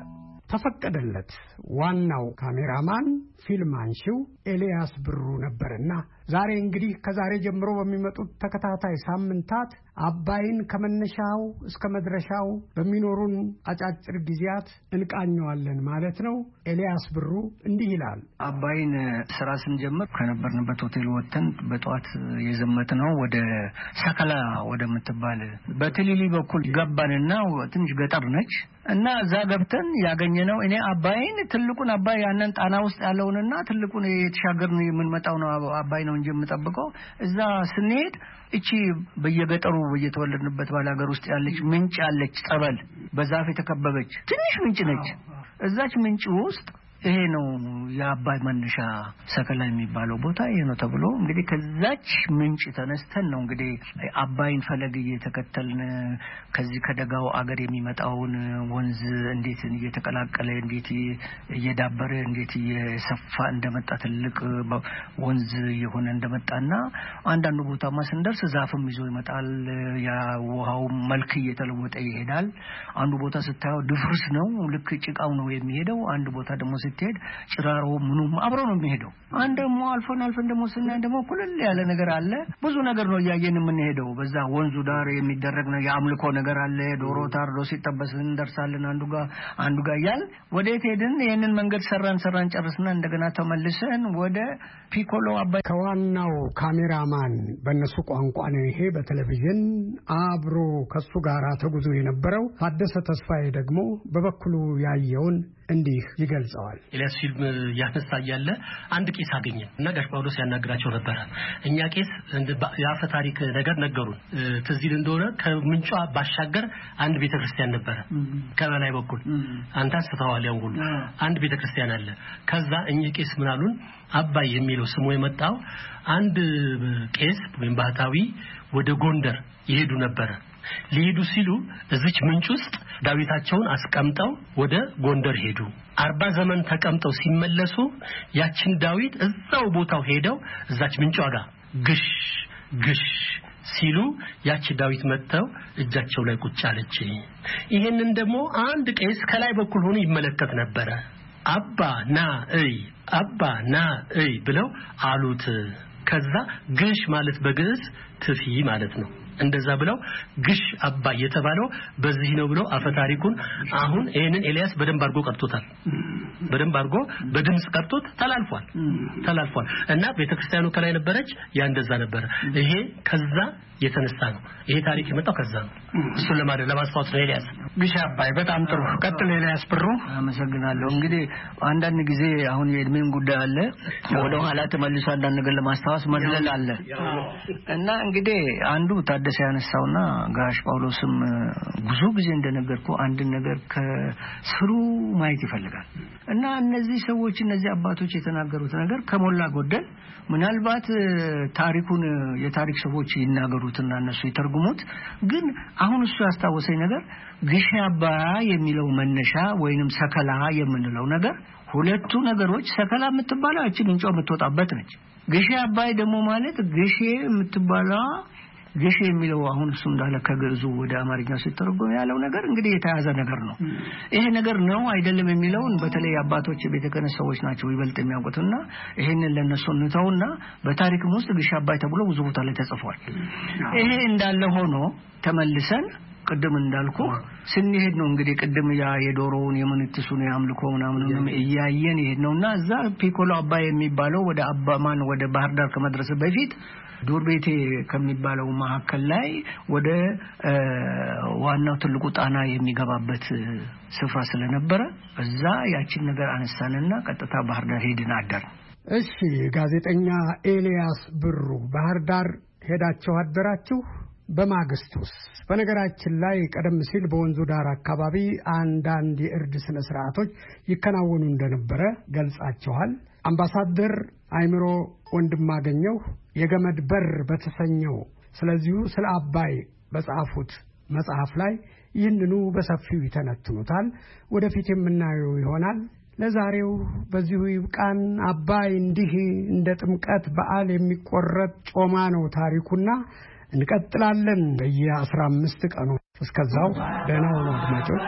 ተፈቀደለት። ዋናው ካሜራማን ፊልም አንሺው ኤልያስ ብሩ ነበርና ዛሬ እንግዲህ ከዛሬ ጀምሮ በሚመጡት ተከታታይ ሳምንታት አባይን ከመነሻው እስከ መድረሻው በሚኖሩን አጫጭር ጊዜያት እንቃኘዋለን ማለት ነው። ኤልያስ ብሩ እንዲህ ይላል። አባይን ስራ ስንጀምር ከነበርንበት ሆቴል ወጥተን በጧት የዘመትነው ወደ ሰከላ ወደምትባል በትሊሊ በኩል ገባንና ትንሽ ገጠር ነች እና እዛ ገብተን ያገኘነው እኔ አባይን ትልቁን አባይ ያንን ጣና ውስጥ ያለውንና ትልቁን የተሻገርን የምንመጣው ነው አባይ ነው እንጂ የምጠብቀው እዛ ስንሄድ እቺ በየገጠሩ በየተወለድንበት ባላገር ውስጥ ያለች ምንጭ ያለች ጸበል በዛፍ የተከበበች ትንሽ ምንጭ ነች። እዛች ምንጭ ውስጥ ይሄ ነው የአባይ መነሻ ሰከላ የሚባለው ቦታ ይሄ ነው ተብሎ እንግዲህ ከዛች ምንጭ ተነስተን ነው እንግዲህ አባይን ፈለግ እየተከተልን ከዚህ ከደጋው አገር የሚመጣውን ወንዝ እንዴት እየተቀላቀለ እንዴት እየዳበረ እንዴት እየሰፋ እንደመጣ ትልቅ ወንዝ የሆነ እንደመጣና አንዳንዱ ቦታማ ስንደርስ ዛፍም ይዞ ይመጣል። ያ ውሃው መልክ እየተለወጠ ይሄዳል። አንዱ ቦታ ስታየው ድፍርስ ነው ልክ ጭቃው ነው የሚሄደው። አንድ ቦታ ደግሞ ስትሄድ ጭራሮ ምኑም አብሮ ነው የሚሄደው። አንድ ደግሞ አልፎን አልፎን ደግሞ ስናይ ደግሞ ኩልል ያለ ነገር አለ። ብዙ ነገር ነው ያየን የምንሄደው። በዛ ወንዙ ዳር የሚደረግ ነው የአምልኮ ነገር አለ። ዶሮ ታርዶ ሲጠበስ እንደርሳለን አንዱ ጋር አንዱ ጋር ያል ወዴት ሄድን? ይሄንን መንገድ ሰራን ሰራን ጨርስና እንደገና ተመልሰን ወደ ፒኮሎ አባይ ከዋናው ካሜራማን በእነሱ ቋንቋ ነው ይሄ በቴሌቪዥን አብሮ ከሱ ጋር ተጉዞ የነበረው ታደሰ ተስፋዬ ደግሞ በበኩሉ ያየውን እንዲህ ይገልጸዋል። ኤልያስ ፊልም ያነሳ ያለ አንድ ቄስ አገኘን እና ጋሽ ጳውሎስ ያናግራቸው ነበር። እኛ ቄስ እንደ ያፈ ታሪክ ነገር ነገሩን። ትዝይል እንደሆነ ከምንጯ ባሻገር አንድ ቤተክርስቲያን ነበር ከበላይ በኩል አንተ አስተዋል ያው ሁሉ አንድ ቤተክርስቲያን አለ። ከዛ እኚህ ቄስ ምናሉን አባይ የሚለው ስሙ የመጣው አንድ ቄስ ወይም ባህታዊ ወደ ጎንደር ይሄዱ ነበር። ሊሄዱ ሲሉ እዚች ምንጭ ውስጥ ዳዊታቸውን አስቀምጠው ወደ ጎንደር ሄዱ። አርባ ዘመን ተቀምጠው ሲመለሱ ያችን ዳዊት እዛው ቦታው ሄደው እዛች ምንጯ ጋር ግሽ ግሽ ሲሉ ያቺ ዳዊት መጥተው እጃቸው ላይ ቁጭ አለች። ይሄንን ደግሞ አንድ ቄስ ከላይ በኩል ሆኖ ይመለከት ነበር። አባ ና እይ አባ ና እይ ብለው አሉት። ከዛ ግሽ ማለት በግዕዝ ትፊ ማለት ነው። እንደዛ ብለው ግሽ አባይ የተባለው በዚህ ነው ብለው አፈታሪኩን አሁን ይሄንን ኤልያስ በደንብ አርጎ ቀርቶታል። በደንብ አርጎ በድምጽ ቀርቶት ተላልፏል ተላልፏል እና ቤተክርስቲያኑ ከላይ ነበረች ያ እንደዛ ነበር። ይሄ ከዛ የተነሳ ነው። ይሄ ታሪክ የመጣው ከዛ ነው። እሱን ለማድረግ ለማስታወስ ነው። ኤልያስ ግሽ አባይ በጣም ጥሩ ቀጥል። ኤልያስ ብሩ አመሰግናለሁ። እንግዲህ አንዳንድ ጊዜ አሁን የእድሜን ጉዳይ አለ፣ ወደ ኋላ ተመልሶ አንዳንድ ነገር ለማስታወስ መድለል አለ እና እንግዲህ አንዱ ታደሰ ያነሳውና ጋሽ ጳውሎስም ብዙ ጊዜ እንደነገርኩ አንድ ነገር ከስሩ ማየት ይፈልጋል እና እነዚህ ሰዎች እነዚህ አባቶች የተናገሩት ነገር ከሞላ ጎደል ምናልባት ታሪኩን የታሪክ ሰዎች ይናገሩትና እነሱ ይተርጉሙት፣ ግን አሁን እሱ ያስታወሰኝ ነገር ግሽ አባይ የሚለው መነሻ ወይንም ሰከላ የምንለው ነገር ሁለቱ ነገሮች ሰከላ የምትባለው እቺ ምንጮ የምትወጣበት ነች። ግሽ አባይ ደግሞ ማለት ግሽ የምትባለው ግሽ የሚለው አሁን እሱ እንዳለ ከግዕዙ ወደ አማርኛ ሲተረጎም ያለው ነገር እንግዲህ የተያዘ ነገር ነው። ይሄ ነገር ነው አይደለም የሚለውን በተለይ አባቶች የቤተ ክህነት ሰዎች ናቸው ይበልጥ የሚያውቁትና ይሄንን ለነሱ እንተውና በታሪክም ውስጥ ግሽ አባይ ተብሎ ብዙ ቦታ ላይ ተጽፏል። ይሄ እንዳለ ሆኖ ተመልሰን ቅድም እንዳልኩ ስንሄድ ነው እንግዲህ ቅድም ያ የዶሮውን የምንትሱን ያምልኮ ምናምንም እያየን ይሄድ ነውና እዛ ፒኮሎ አባይ የሚባለው ወደ አባማን ወደ ባህር ዳር ከመድረስ በፊት ዱርቤቴ ከሚባለው መሐከል ላይ ወደ ዋናው ትልቁ ጣና የሚገባበት ስፍራ ስለነበረ እዛ ያችን ነገር አነሳንና ቀጥታ ባህር ዳር ሄድን አደር። እሺ ጋዜጠኛ ኤልያስ ብሩ ባህር ዳር ሄዳችሁ አደራችሁ? በማግስቱስ? በነገራችን ላይ ቀደም ሲል በወንዙ ዳር አካባቢ አንዳንድ የእርድ ስነ ስርዓቶች ይከናወኑ እንደነበረ ገልጻችኋል። አምባሳደር አይምሮ ወንድማገኘው የገመድ በር በተሰኘው ስለዚሁ ስለ አባይ በጻፉት መጽሐፍ ላይ ይህንኑ በሰፊው ይተነትኑታል። ወደፊት የምናየው ይሆናል። ለዛሬው በዚሁ ይብቃን። አባይ እንዲህ እንደ ጥምቀት በዓል የሚቆረጥ ጮማ ነው ታሪኩና እንቀጥላለን በየአስራ አምስት ቀኑ። እስከዛው ደህና ሁኑ አድማጮች።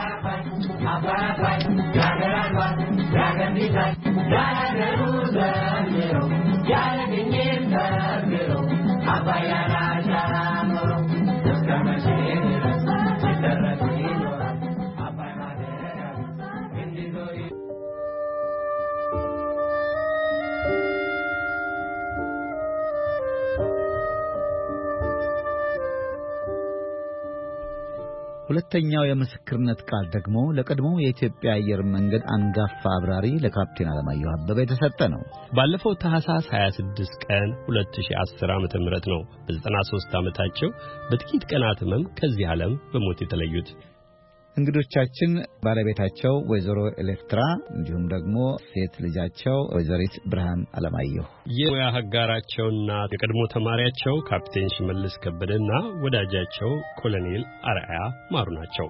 ሁለተኛው የምስክርነት ቃል ደግሞ ለቀድሞው የኢትዮጵያ አየር መንገድ አንጋፋ አብራሪ ለካፕቴን አለማየሁ አበበ የተሰጠ ነው። ባለፈው ታህሳስ ሃያ ስድስት ቀን ሁለት ሺህ አስር ዓመተ ምህረት ነው በዘጠና ሦስት ዓመታቸው በጥቂት ቀናት ህመም ከዚህ ዓለም በሞት የተለዩት። እንግዶቻችን ባለቤታቸው ወይዘሮ ኤሌክትራ እንዲሁም ደግሞ ሴት ልጃቸው ወይዘሪት ብርሃን አለማየሁ፣ የሙያ አጋራቸውና የቀድሞ ተማሪያቸው ካፕቴን ሽመልስ ከበደና ወዳጃቸው ኮሎኔል አርአያ ማሩ ናቸው።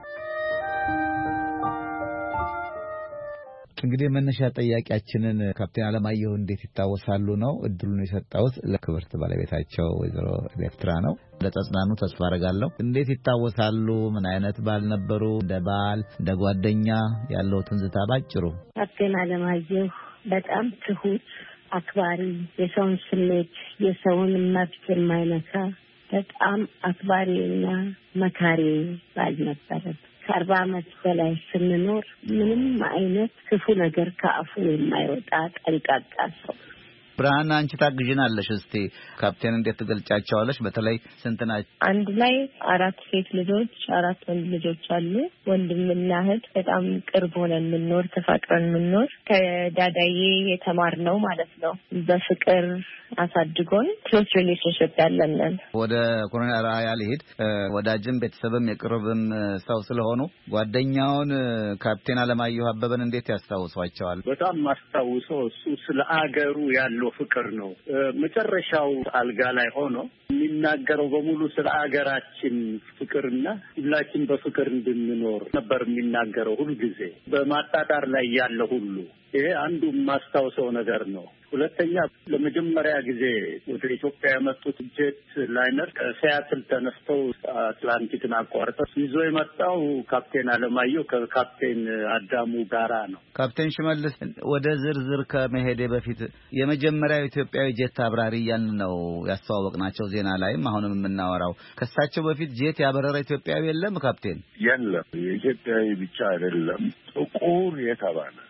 እንግዲህ መነሻ ጠያቂያችንን ካፕቴን አለማየሁ እንዴት ይታወሳሉ ነው እድሉን የሰጣሁት ለክብርት ባለቤታቸው ወይዘሮ ኤሌክትራ ነው። ለተጽናኑ ተስፋ አደርጋለሁ። እንዴት ይታወሳሉ? ምን አይነት ባል ነበሩ? እንደ ባል እንደ ጓደኛ ያለው ትንዝታ ባጭሩ። ካፕቴን አለማየሁ በጣም ትሁት፣ አክባሪ፣ የሰውን ስሜት የሰውን መብት የማይነካ በጣም አክባሪና መካሪ ባል ነበረ። ከአርባ ዓመት በላይ ስንኖር ምንም አይነት ክፉ ነገር ከአፉ የማይወጣ ጠንቃቃ ሰው። ብርሃን አንቺ ታግዥናለሽ። እስቲ ካፕቴን እንዴት ትገልጫቸዋለሽ? በተለይ ስንት ናቸው? አንድ ላይ አራት ሴት ልጆች አራት ወንድ ልጆች አሉ። ወንድምና እህት በጣም ቅርብ ሆነን የምንኖር ተፋቅረን የምንኖር ከዳዳዬ የተማርነው ማለት ነው። በፍቅር አሳድጎን ክሎስ ሪሌሽንሽፕ ያለንን። ወደ ኮሎኔል አርአያ ልሂድ። ወዳጅም ቤተሰብም የቅርብም ሰው ስለሆኑ ጓደኛውን ካፕቴን አለማየሁ አበበን እንዴት ያስታውሷቸዋል? በጣም ማስታውሰው እሱ ስለ አገሩ ያለው ፍቅር ነው። መጨረሻው አልጋ ላይ ሆኖ የሚናገረው በሙሉ ስለ አገራችን ፍቅርና ሁላችን በፍቅር እንድንኖር ነበር የሚናገረው ሁሉ ጊዜ በማጣጣር ላይ ያለ ሁሉ። ይሄ አንዱ ማስታውሰው ነገር ነው። ሁለተኛ ለመጀመሪያ ጊዜ ወደ ኢትዮጵያ የመጡት ጄት ላይነር ከሲያትል ተነስተው አትላንቲክን አቋርጠው ይዞ የመጣው ካፕቴን አለማየሁ ከካፕቴን አዳሙ ጋራ ነው። ካፕቴን ሽመልስ፣ ወደ ዝርዝር ከመሄዴ በፊት የመጀመሪያው ኢትዮጵያዊ ጄት አብራሪ ያን ነው ያስተዋወቅናቸው ዜና ላይም አሁንም የምናወራው። ከሳቸው በፊት ጄት ያበረረ ኢትዮጵያዊ የለም ካፕቴን? የለም። የኢትዮጵያዊ ብቻ አይደለም ጥቁር የተባለ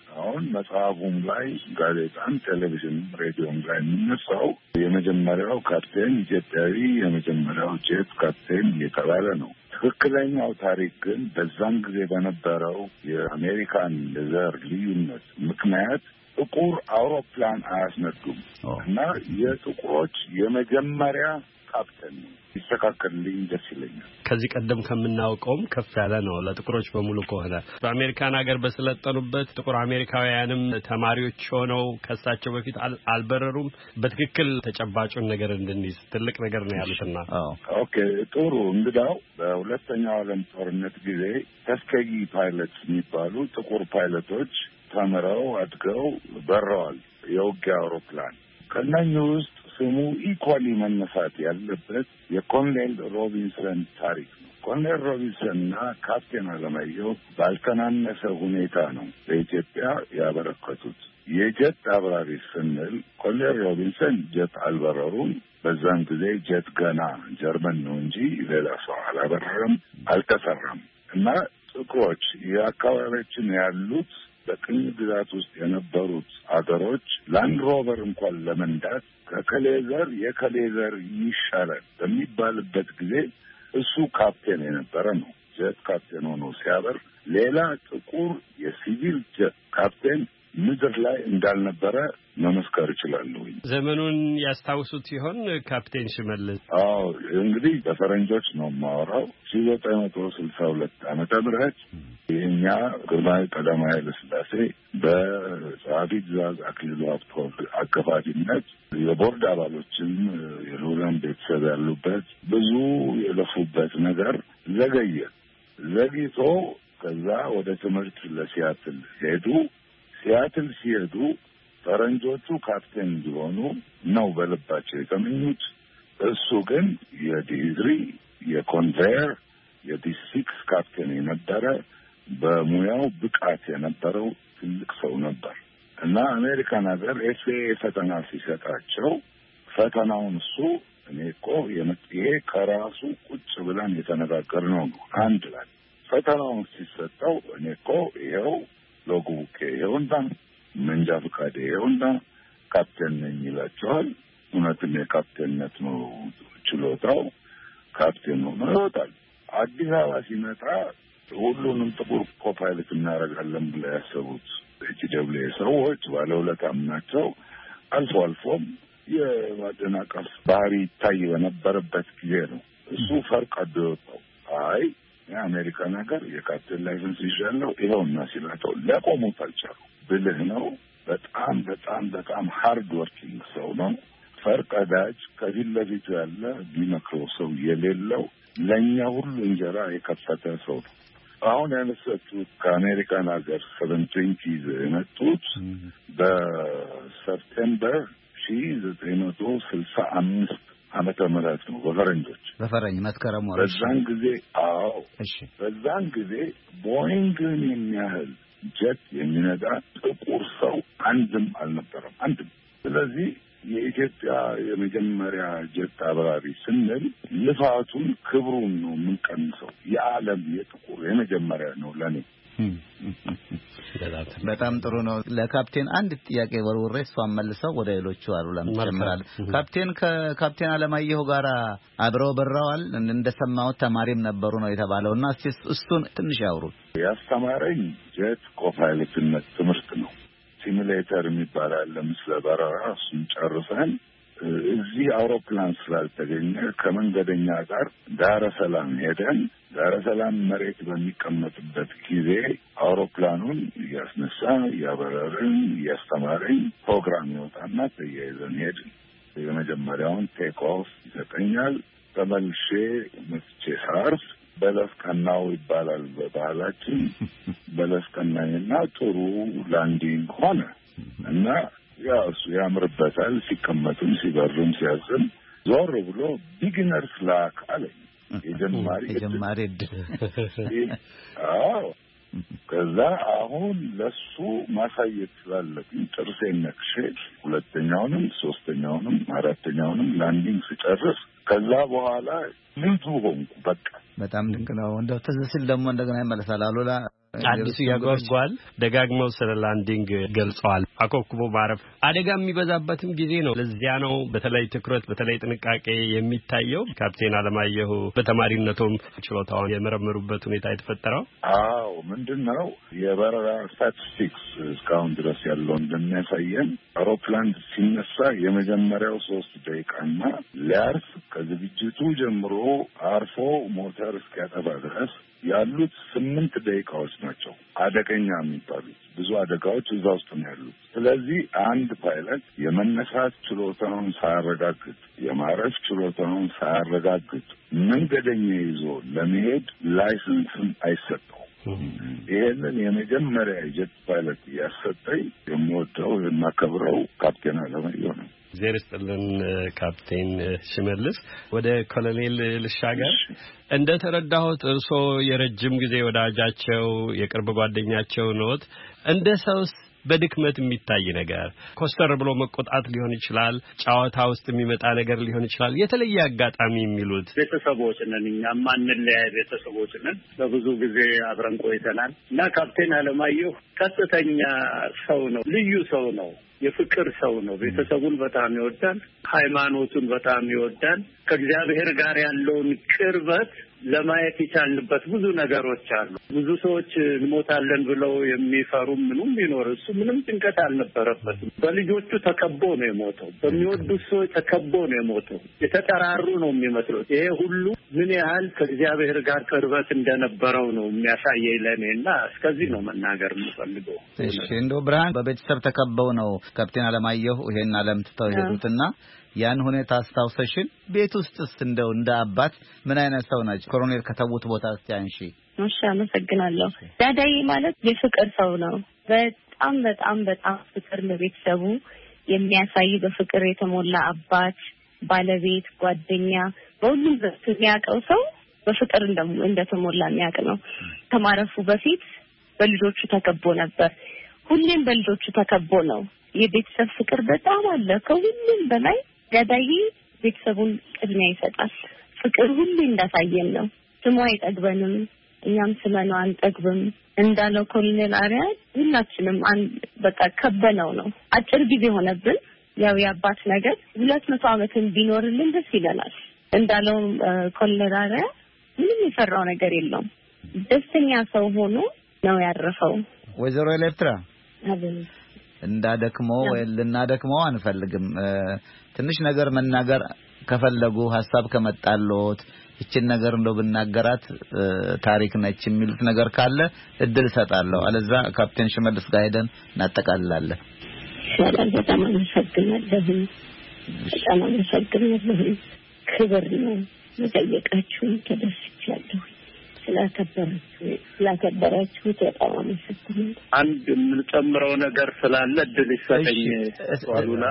አሁን መጽሐፉም ላይ ጋዜጣም፣ ቴሌቪዥን፣ ሬዲዮም ላይ የሚነሳው የመጀመሪያው ካፕቴን ኢትዮጵያዊ የመጀመሪያው ጄት ካፕቴን እየተባለ ነው። ትክክለኛው ታሪክ ግን በዛን ጊዜ በነበረው የአሜሪካን የዘር ልዩነት ምክንያት ጥቁር አውሮፕላን አያስነዱም እና የጥቁሮች የመጀመሪያ ካፕቴን ነው። ይስተካከልልኝ ደስ ይለኛል። ከዚህ ቀደም ከምናውቀውም ከፍ ያለ ነው ለጥቁሮች በሙሉ ከሆነ በአሜሪካን ሀገር በሰለጠኑበት ጥቁር አሜሪካውያንም ተማሪዎች ሆነው ከሳቸው በፊት አልበረሩም። በትክክል ተጨባጩን ነገር እንድንይዝ ትልቅ ነገር ነው ያሉትና ኦኬ ጥሩ። እንግዳው በሁለተኛው ዓለም ጦርነት ጊዜ ተስከጊ ፓይለት የሚባሉ ጥቁር ፓይለቶች ተምረው አድገው በረዋል የውጊያ አውሮፕላን። ከእነኚህ ውስጥ ስሙ ኢኳሊ መነሳት ያለበት የኮሎኔል ሮቢንሰን ታሪክ ነው። ኮሎኔል ሮቢንሰንና ካፕቴን አለማየሁ ባልተናነሰ ሁኔታ ነው በኢትዮጵያ ያበረከቱት። የጀት አብራሪ ስንል ኮሎኔል ሮቢንሰን ጀት አልበረሩም። በዛን ጊዜ ጀት ገና ጀርመን ነው እንጂ ሌላ ሰው አላበረረም፣ አልተሰራም። እና ጥቁሮች የአካባቢያችን ያሉት በቅኝ ግዛት ውስጥ የነበሩት አገሮች ላንድ ሮቨር እንኳን ለመንዳት ከከሌዘር የከሌዘር ይሻላል በሚባልበት ጊዜ እሱ ካፕቴን የነበረ ነው። ጀት ካፕቴን ሆኖ ሲያበር ሌላ ጥቁር የሲቪል ጀት ካፕቴን ምድር ላይ እንዳልነበረ መመስከር እችላለሁ። ዘመኑን ያስታውሱት ሲሆን ካፕቴን ሽመልስ? አዎ እንግዲህ በፈረንጆች ነው የማወራው። ሺህ ዘጠኝ መቶ ስልሳ ሁለት ዓመተ ምህረት የኛ ግርማዊ ቀዳማዊ ኃይለ ሥላሴ በጸሐፊ ትእዛዝ አክሊሉ ሀብተወልድ አገፋፊነት የቦርድ አባሎችም የልዑላን ቤተሰብ ያሉበት ብዙ የለፉበት ነገር ዘገየ። ዘግይቶ ከዛ ወደ ትምህርት ለሲያትል ሄዱ። ሲያትል ሲሄዱ ፈረንጆቹ ካፕቴን እንዲሆኑ ነው በልባቸው የተመኙት። እሱ ግን የዲግሪ የኮንቬየር የዲ ሲክስ ካፕቴን የነበረ በሙያው ብቃት የነበረው ትልቅ ሰው ነበር እና አሜሪካን ሀገር ኤፍ ኤ ኤ ፈተና ሲሰጣቸው ፈተናውን እሱ እኔ እኮ ይሄ ከራሱ ቁጭ ብለን የተነጋገርነው ነው አንድ ላይ ፈተናውን ሲሰጠው እኔ እኮ ይኸው ሎጉቡኬ ይኸውና መንጃ ፈቃዴ ይኸውና ካፕቴን ነኝ ይላቸዋል። እውነትም የካፕቴንነት ነው ችሎታው። ካፕቴን ሆኖ ይወጣል። አዲስ አበባ ሲመጣ ሁሉንም ጥቁር ኮፓይለት እናደርጋለን ብለው ያሰቡት ኤች ደብሊው ኤ ሰዎች ባለውለታም ናቸው። አልፎ አልፎም የማደናቀፍ ባህሪ ይታይ በነበረበት ጊዜ ነው እሱ ፈርቀዶ የወጣው። አይ የአሜሪካን ሀገር የካፕቴን ላይሰንስ ይዣለሁ ይኸውና ሲላቸው ሊያቆሙት አልቻሉ። ብልህ ነው። በጣም በጣም በጣም ሃርድ ወርኪንግ ሰው ነው። ፈርቀዳጅ ከፊት ለፊቱ ያለ ቢመክረው ሰው የሌለው ለእኛ ሁሉ እንጀራ የከፈተ ሰው ነው። አሁን ያነሳችሁት ከአሜሪካን ሀገር ሰቨንቲንቲዝ የመጡት በሰፕቴምበር ሺህ ዘጠኝ መቶ ስልሳ አምስት ዓመተ ምህረት ነው በፈረንጆች በፈረንጅ መስከረም ወር። በዛን ጊዜ አዎ እሺ በዛን ጊዜ ቦይንግን የሚያህል ጀት የሚነዳ ጥቁር ሰው አንድም አልነበረም አንድም። ስለዚህ የኢትዮጵያ የመጀመሪያ ጀት አብራሪ ስንል ልፋቱን ክብሩን ነው የምንቀንሰው። የዓለም የጥቁር የመጀመሪያ ነው ለኔ። በጣም ጥሩ ነው። ለካፕቴን አንድ ጥያቄ ወርውሬ እሷን መልሰው ወደ ሌሎቹ አሉላ እንጨምራለን። ካፕቴን ከካፕቴን አለማየሁ ጋር አብረው በረዋል እንደሰማሁት ተማሪም ነበሩ ነው የተባለውና እስቲ እሱን ትንሽ ያውሩ። ያስተማረኝ ጀት ኮፓይለትነት ትምህርት ነው። ሲሙሌተር የሚባል አለ ምስለ በረራ እሱን ጨርሰን እዚህ አውሮፕላን ስላልተገኘ ከመንገደኛ ጋር ዳረ ሰላም ሄደን ዳረ ሰላም መሬት በሚቀመጥበት ጊዜ አውሮፕላኑን እያስነሳ እያበረርን እያስተማረኝ ፕሮግራም ይወጣና ተያይዘን ሄድን። የመጀመሪያውን ቴክ ኦፍ ይሰጠኛል። ተመልሼ መጥቼ ሳርፍ በለስ ቀናው ይባላል በባህላችን። በለስ ቀናኝና ጥሩ ላንዲንግ ሆነ እና ያው እሱ ያምርበታል። ሲቀመጡም ሲበሩም ሲያዝም ዞር ብሎ ቢግነርስ ላክ አለኝ። የጀማሪ የጀማሪ እድል አዎ። ከዛ አሁን ለሱ ማሳየት ስላለብኝ ጥርሴን ነክሼ ሁለተኛውንም ሶስተኛውንም አራተኛውንም ላንዲንግ ስጨርስ ከዛ በኋላ ልጁ ሆንኩ። በቃ በጣም ድንቅ ነው። እንደው ትዝ ሲል ደግሞ እንደገና ይመለሳል። አሉላ አዲሱ ያጓጓል። ደጋግመው ስለ ላንዲንግ ገልጸዋል። አኮኩቦ ማረፍ አደጋ የሚበዛበትም ጊዜ ነው። ለዚያ ነው በተለይ ትኩረት በተለይ ጥንቃቄ የሚታየው። ካፕቴን አለማየሁ በተማሪነቱም ችሎታውን የመረመሩበት ሁኔታ የተፈጠረው አዎ ምንድነው የበረራ ስታቲስቲክስ እስካሁን ድረስ ያለው እንደሚያሳየን አውሮፕላን ሲነሳ የመጀመሪያው ሶስት ደቂቃና ሊያርፍ ከዝግጅቱ ጀምሮ አርፎ ሞተር እስኪያጠፋ ድረስ ያሉት ስምንት ደቂቃዎች ናቸው አደገኛ የሚባሉት። ብዙ አደጋዎች እዛ ውስጥ ነው ያሉት። ስለዚህ አንድ ፓይለት የመነሳት ችሎታውን ሳያረጋግጥ የማረፍ ችሎታውን ሳያረጋግጥ መንገደኛ ይዞ ለመሄድ ላይሰንስም አይሰጠው። ይሄንን የመጀመሪያ የጀት ፓይለት ያሰጠኝ የምወደው የማከብረው ካፕቴን አለማየሁ ነው። ዜር ስጥልን ካፕቴን ሽመልስ። ወደ ኮሎኔል ልሻገር። እንደ ተረዳሁት እርሶ የረጅም ጊዜ ወዳጃቸው የቅርብ ጓደኛቸው ኖት። እንደ ሰውስ በድክመት የሚታይ ነገር ኮስተር ብሎ መቆጣት ሊሆን ይችላል፣ ጨዋታ ውስጥ የሚመጣ ነገር ሊሆን ይችላል፣ የተለየ አጋጣሚ የሚሉት ቤተሰቦች ነን። እኛማ አንለያይ ቤተሰቦች ነን። በብዙ ጊዜ አብረን ቆይተናል እና ካፕቴን አለማየሁ ቀጥተኛ ሰው ነው፣ ልዩ ሰው ነው፣ የፍቅር ሰው ነው። ቤተሰቡን በጣም ይወዳል፣ ሃይማኖቱን በጣም ይወዳል። ከእግዚአብሔር ጋር ያለውን ቅርበት ለማየት ይቻልበት ብዙ ነገሮች አሉ። ብዙ ሰዎች እንሞታለን ብለው የሚፈሩ ምንም ቢኖር እሱ ምንም ጭንቀት አልነበረበትም። በልጆቹ ተከቦ ነው የሞተው። በሚወዱት ሰዎች ተከቦ ነው የሞተው። የተጠራሩ ነው የሚመስሉት። ይሄ ሁሉ ምን ያህል ከእግዚአብሔር ጋር ቅርበት እንደነበረው ነው የሚያሳየኝ ለእኔና እስከዚህ ነው መናገር የምፈልገው። እሺ እንደው ብርሃን በቤተሰብ ተከበው ነው ካፕቴን አለማየሁ ይሄን ዓለም ትተው የሄዱትና ያን ሁኔታ አስታውሰሽን ቤት ውስጥስ እንደው እንደ አባት ምን አይነት ሰው ናቸው? ኮሎኔል ከተውት ቦታ እስቲ አንሺ። እሺ አመሰግናለሁ። ዳዳዬ ማለት የፍቅር ሰው ነው። በጣም በጣም በጣም ፍቅር ለቤተሰቡ የሚያሳይ በፍቅር የተሞላ አባት፣ ባለቤት፣ ጓደኛ፣ በሁሉም የሚያውቀው ሰው በፍቅር እንደተሞላ የሚያውቅ ነው። ከማረፉ በፊት በልጆቹ ተከቦ ነበር። ሁሌም በልጆቹ ተከቦ ነው። የቤተሰብ ፍቅር በጣም አለ። ከሁሉም በላይ ዳዳዬ ቤተሰቡን ቅድሚያ ይሰጣል። ፍቅር ሁሉ እንዳሳየን ነው። ስሙ አይጠግበንም፣ እኛም ስመነው አንጠግብም። እንዳለው ኮሎኔል አሪያ ሁላችንም በቃ ከበነው ነው። አጭር ጊዜ ሆነብን። ያው የአባት ነገር ሁለት መቶ ዓመትን ቢኖርልን ደስ ይለናል። እንዳለው ኮሎኔል አሪያ ምንም የፈራው ነገር የለውም። ደስተኛ ሰው ሆኖ ነው ያረፈው። ወይዘሮ ኤሌክትራ አብን እንዳደክሞ ወይ ልናደክመው አንፈልግም። ትንሽ ነገር መናገር ከፈለጉ ሐሳብ ከመጣሎት እቺን ነገር እንደው ብናገራት ታሪክ ነች የሚሉት ነገር ካለ እድል ሰጣለሁ። አለዛ ካፕቴን ሽመልስ ጋር ሄደን እናጠቃልላለን። ሰላም በጣም አመሰግናለሁ። በጣም አመሰግናለሁ። ክብር ነው መጠየቃችሁን ተደስቻለሁ። ስላከበራችሁ ስላከበራችሁ በጣም አመሰግናለሁ። አንድ የምንጨምረው ነገር ስላለ እድል ይሰጠኝ ዋሉና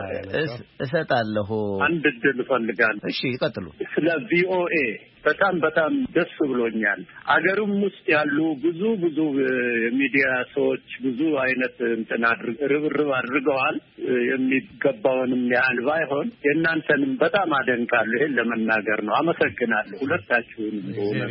እሰጣለሁ። አንድ እድል እፈልጋለሁ። እሺ ይቀጥሉ። ስለ ቪኦኤ በጣም በጣም ደስ ብሎኛል። አገሩም ውስጥ ያሉ ብዙ ብዙ የሚዲያ ሰዎች ብዙ አይነት እንትን ርብርብ አድርገዋል። የሚገባውንም ያህል ባይሆን የእናንተንም በጣም አደንቃለሁ። ይሄን ለመናገር ነው። አመሰግናለሁ ሁለታችሁንም።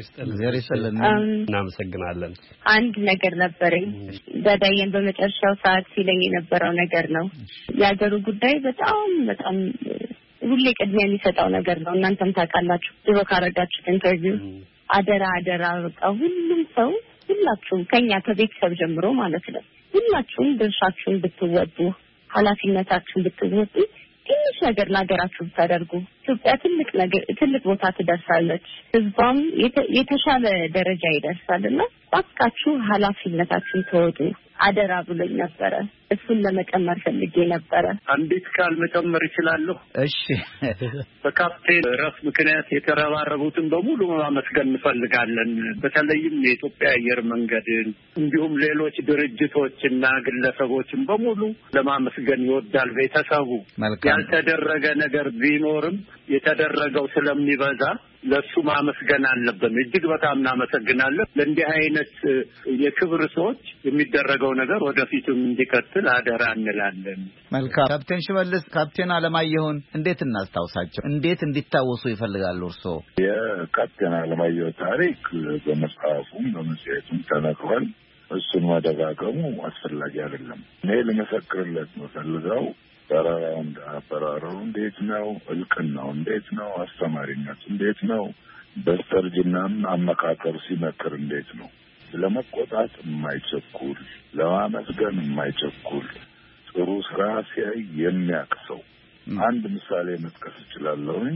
እናመሰግናለን። አንድ ነገር ነበረኝ ዳዳዬን በመጨረሻው ሰዓት ሲለኝ የነበረው ነገር ነው። የአገሩ ጉዳይ በጣም በጣም ሁሌ ቅድሚያ የሚሰጠው ነገር ነው። እናንተም ታውቃላችሁ ድሮ ካረጋችሁት ኢንተርቪው አደራ አደራ በቃ ሁሉም ሰው ሁላችሁም ከኛ ከቤተሰብ ጀምሮ ማለት ነው ሁላችሁም ድርሻችሁን ብትወጡ ኃላፊነታችሁን ብትወጡ ትንሽ ነገር ለሀገራችሁ ብታደርጉ ኢትዮጵያ ትልቅ ነገር ትልቅ ቦታ ትደርሳለች። ህዝቧም የተሻለ ደረጃ ይደርሳልና ባካችሁ ኃላፊነታችሁን ተወጡ አደራ ብሎኝ ነበረ። እሱን ለመጨመር ፈልጌ ነበረ። አንዲት ቃል መጨመር ይችላልሁ? እሺ። በካፕቴን ረፍ ምክንያት የተረባረቡትን በሙሉ ማመስገን እንፈልጋለን። በተለይም የኢትዮጵያ አየር መንገድን እንዲሁም ሌሎች ድርጅቶችና ግለሰቦችን በሙሉ ለማመስገን ይወዳል ቤተሰቡ። ያልተደረገ ነገር ቢኖርም የተደረገው ስለሚበዛ ለሱ ማመስገን አለብን። እጅግ በጣም እናመሰግናለን። ለእንዲህ አይነት የክብር ሰዎች የሚደረገው ነገር ወደፊትም እንዲቀጥል አደራ እንላለን። መልካም። ካፕቴን ሽመልስ ካፕቴን አለማየሁን እንዴት እናስታውሳቸው? እንዴት እንዲታወሱ ይፈልጋሉ እርስዎ? የካፕቴን አለማየሁ ታሪክ በመጽሐፉም በመጽሔቱም ተነግሯል። እሱን መደጋገሙ አስፈላጊ አይደለም። እኔ ልመሰክርለት የምፈልገው በረራው አበራረሩ እንዴት ነው? እልቅናው እንዴት ነው? አስተማሪነቱ እንዴት ነው? በስተርጅናም አመካከሩ ሲመክር እንዴት ነው? ለመቆጣት የማይቸኩል ለማመስገን የማይቸኩል ጥሩ ስራ ሲያይ የሚያቅሰው አንድ ምሳሌ መጥቀስ እችላለሁኝ።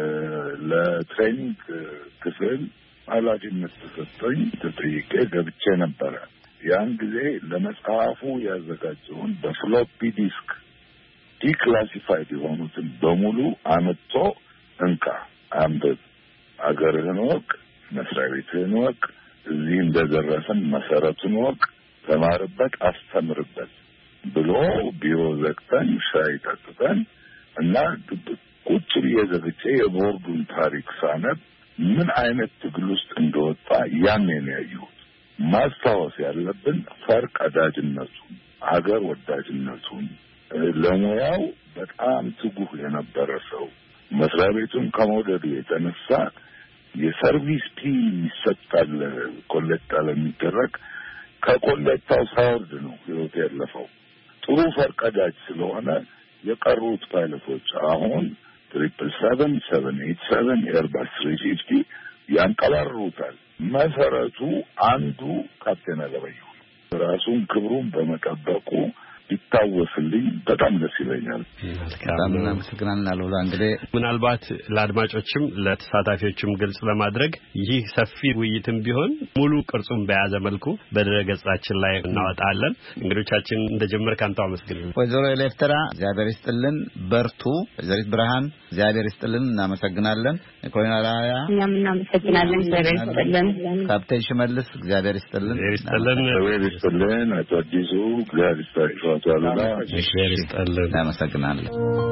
ለትሬኒንግ ክፍል ኃላፊነት ተሰጥቶኝ ተጠይቄ ገብቼ ነበረ። ያን ጊዜ ለመጽሐፉ ያዘጋጀውን በፍሎፒ ዲስክ ዲክላሲፋይድ የሆኑትን በሙሉ አመጥቶ እንካ አንብብ፣ አገርህን ወቅ፣ መስሪያ ቤትህን ወቅ፣ እዚህ እንደደረሰን መሰረቱን ወቅ፣ ተማርበት፣ አስተምርበት ብሎ ቢሮ ዘግተን ሻይ ጠጥተን እና ቁጭ ብዬ ዘግቼ የቦርዱን ታሪክ ሳነብ ምን አይነት ትግል ውስጥ እንደወጣ ያኔ ነው ያየሁት። ማስታወስ ያለብን ፈርቀዳጅነቱን፣ አገር ወዳጅነቱን፣ ለሙያው በጣም ትጉህ የነበረ ሰው መስሪያ ቤቱን ከመውደዱ የተነሳ የሰርቪስ ፒ ይሰጣል ኮሌክታ ለሚደረግ ከኮሌክታው ሳይወርድ ነው ህይወት ያለፈው። ጥሩ ፈርቀዳጅ ስለሆነ የቀሩት ፓይለቶች አሁን ትሪፕል ሰቨን ሰቨን ኤይት ሰቨን ኤርባስ ትሪ ፊፍቲ ያንቀባርሩታል። መሰረቱ አንዱ ካፕቴን አለበዩ ራሱን ክብሩን በመጠበቁ ይታወስልኝ በጣም ደስ ይለኛል። በጣም እናመሰግናለን አሉላ። እንግዲህ ምናልባት ለአድማጮችም ለተሳታፊዎችም ግልጽ ለማድረግ ይህ ሰፊ ውይይትም ቢሆን ሙሉ ቅርጹን በያዘ መልኩ በድረገጻችን ላይ እናወጣለን። እንግዶቻችን እንደጀመር ካንተው አመስግን። ወይዘሮ ኤሌፍተራ እግዚአብሔር ይስጥልን፣ በርቱ። ወይዘሪት ብርሃን እግዚአብሔር ይስጥልን፣ እናመሰግናለን። ኮሎኔል አያ እኛም እናመሰግናለን፣ እግዚአብሔር ይስጥልን። ካፕቴን ሽመልስ እግዚአብሔር ይስጥልን፣ እግዚአብሔር ይስጥልን። አቶ አዲሱ እግዚአብሔር ይስጥልን። ታላላ እግዚአብሔር ይስጥልን፣ እናመሰግናለን።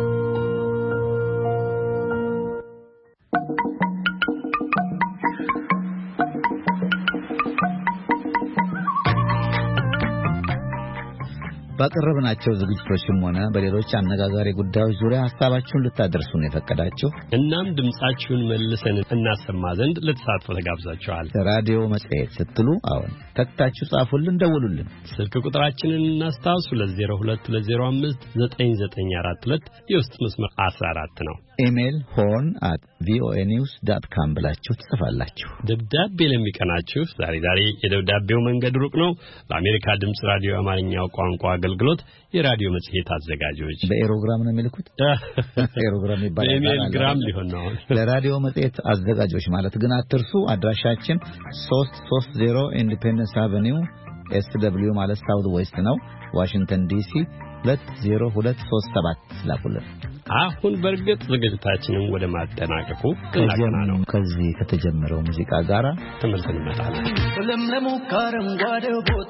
ባቀረብናቸው ዝግጅቶችም ሆነ በሌሎች አነጋጋሪ ጉዳዮች ዙሪያ ሐሳባችሁን ልታደርሱን የፈቀዳችሁ እናም ድምጻችሁን መልሰን እናሰማ ዘንድ ለተሳትፎ ተጋብዛችኋል። ራዲዮ መጽሔት ስትሉ አሁን ተክታችሁ ጻፉልን፣ ደውሉልን። ስልክ ቁጥራችንን እናስታውሱ ለ ዜሮ ሁለት ሁለት ዜሮ አምስት ዘጠኝ ዘጠኝ አራት ሁለት የውስጥ መስመር አስራ አራት ነው። ኢሜል ሆን አት ቪኦኤ ኒውስ ዶት ኮም ብላችሁ ትጽፋላችሁ። ደብዳቤ ለሚቀናችሁ ዛሬ ዛሬ የደብዳቤው መንገድ ሩቅ ነው። ለአሜሪካ ድምጽ ራዲዮ አማርኛው ቋንቋ አገልግሎት የራዲዮ መጽሔት አዘጋጆች በኤሮግራም ነው የሚልኩት። ኤሮግራም ይባላል። በኢሜልግራም ሊሆን ነው። ለራዲዮ መጽሔት አዘጋጆች ማለት ግን አትርሱ። አድራሻችን ሶስት ሶስት ዜሮ ኢንዲፔንደንስ አቨኒው ኤስ ደብሊው ማለት ሳውዝ ዌስት ነው፣ ዋሽንግተን ዲሲ ሁለት ዜሮ ሁለት ሶስት ሰባት ላኩልን። አሁን በርግጥ ዝግጅታችንን ወደ ማጠናቀቁ እናቀና ነው። ከዚህ ከተጀመረው ሙዚቃ ጋራ ተመልሰን እንመጣለን። ለምለሙ ከአረንጓዴ ቦታ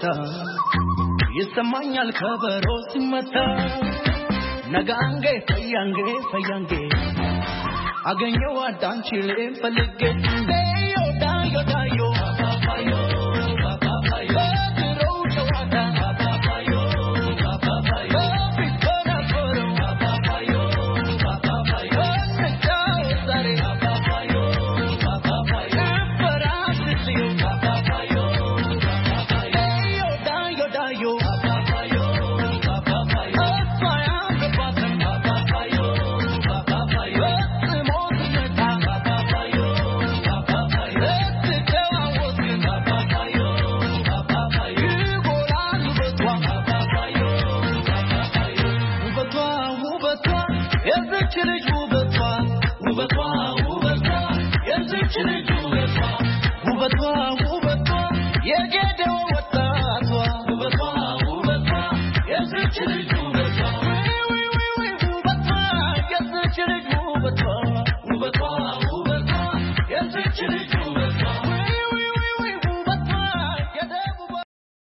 ይሰማኛል ከበሮ ሲመታ ነጋንጌ ፈያንጌ ፈያንጌ አገኘው አዳንቺ ፈልጌ ዳዮ ዳዮ ዳዮ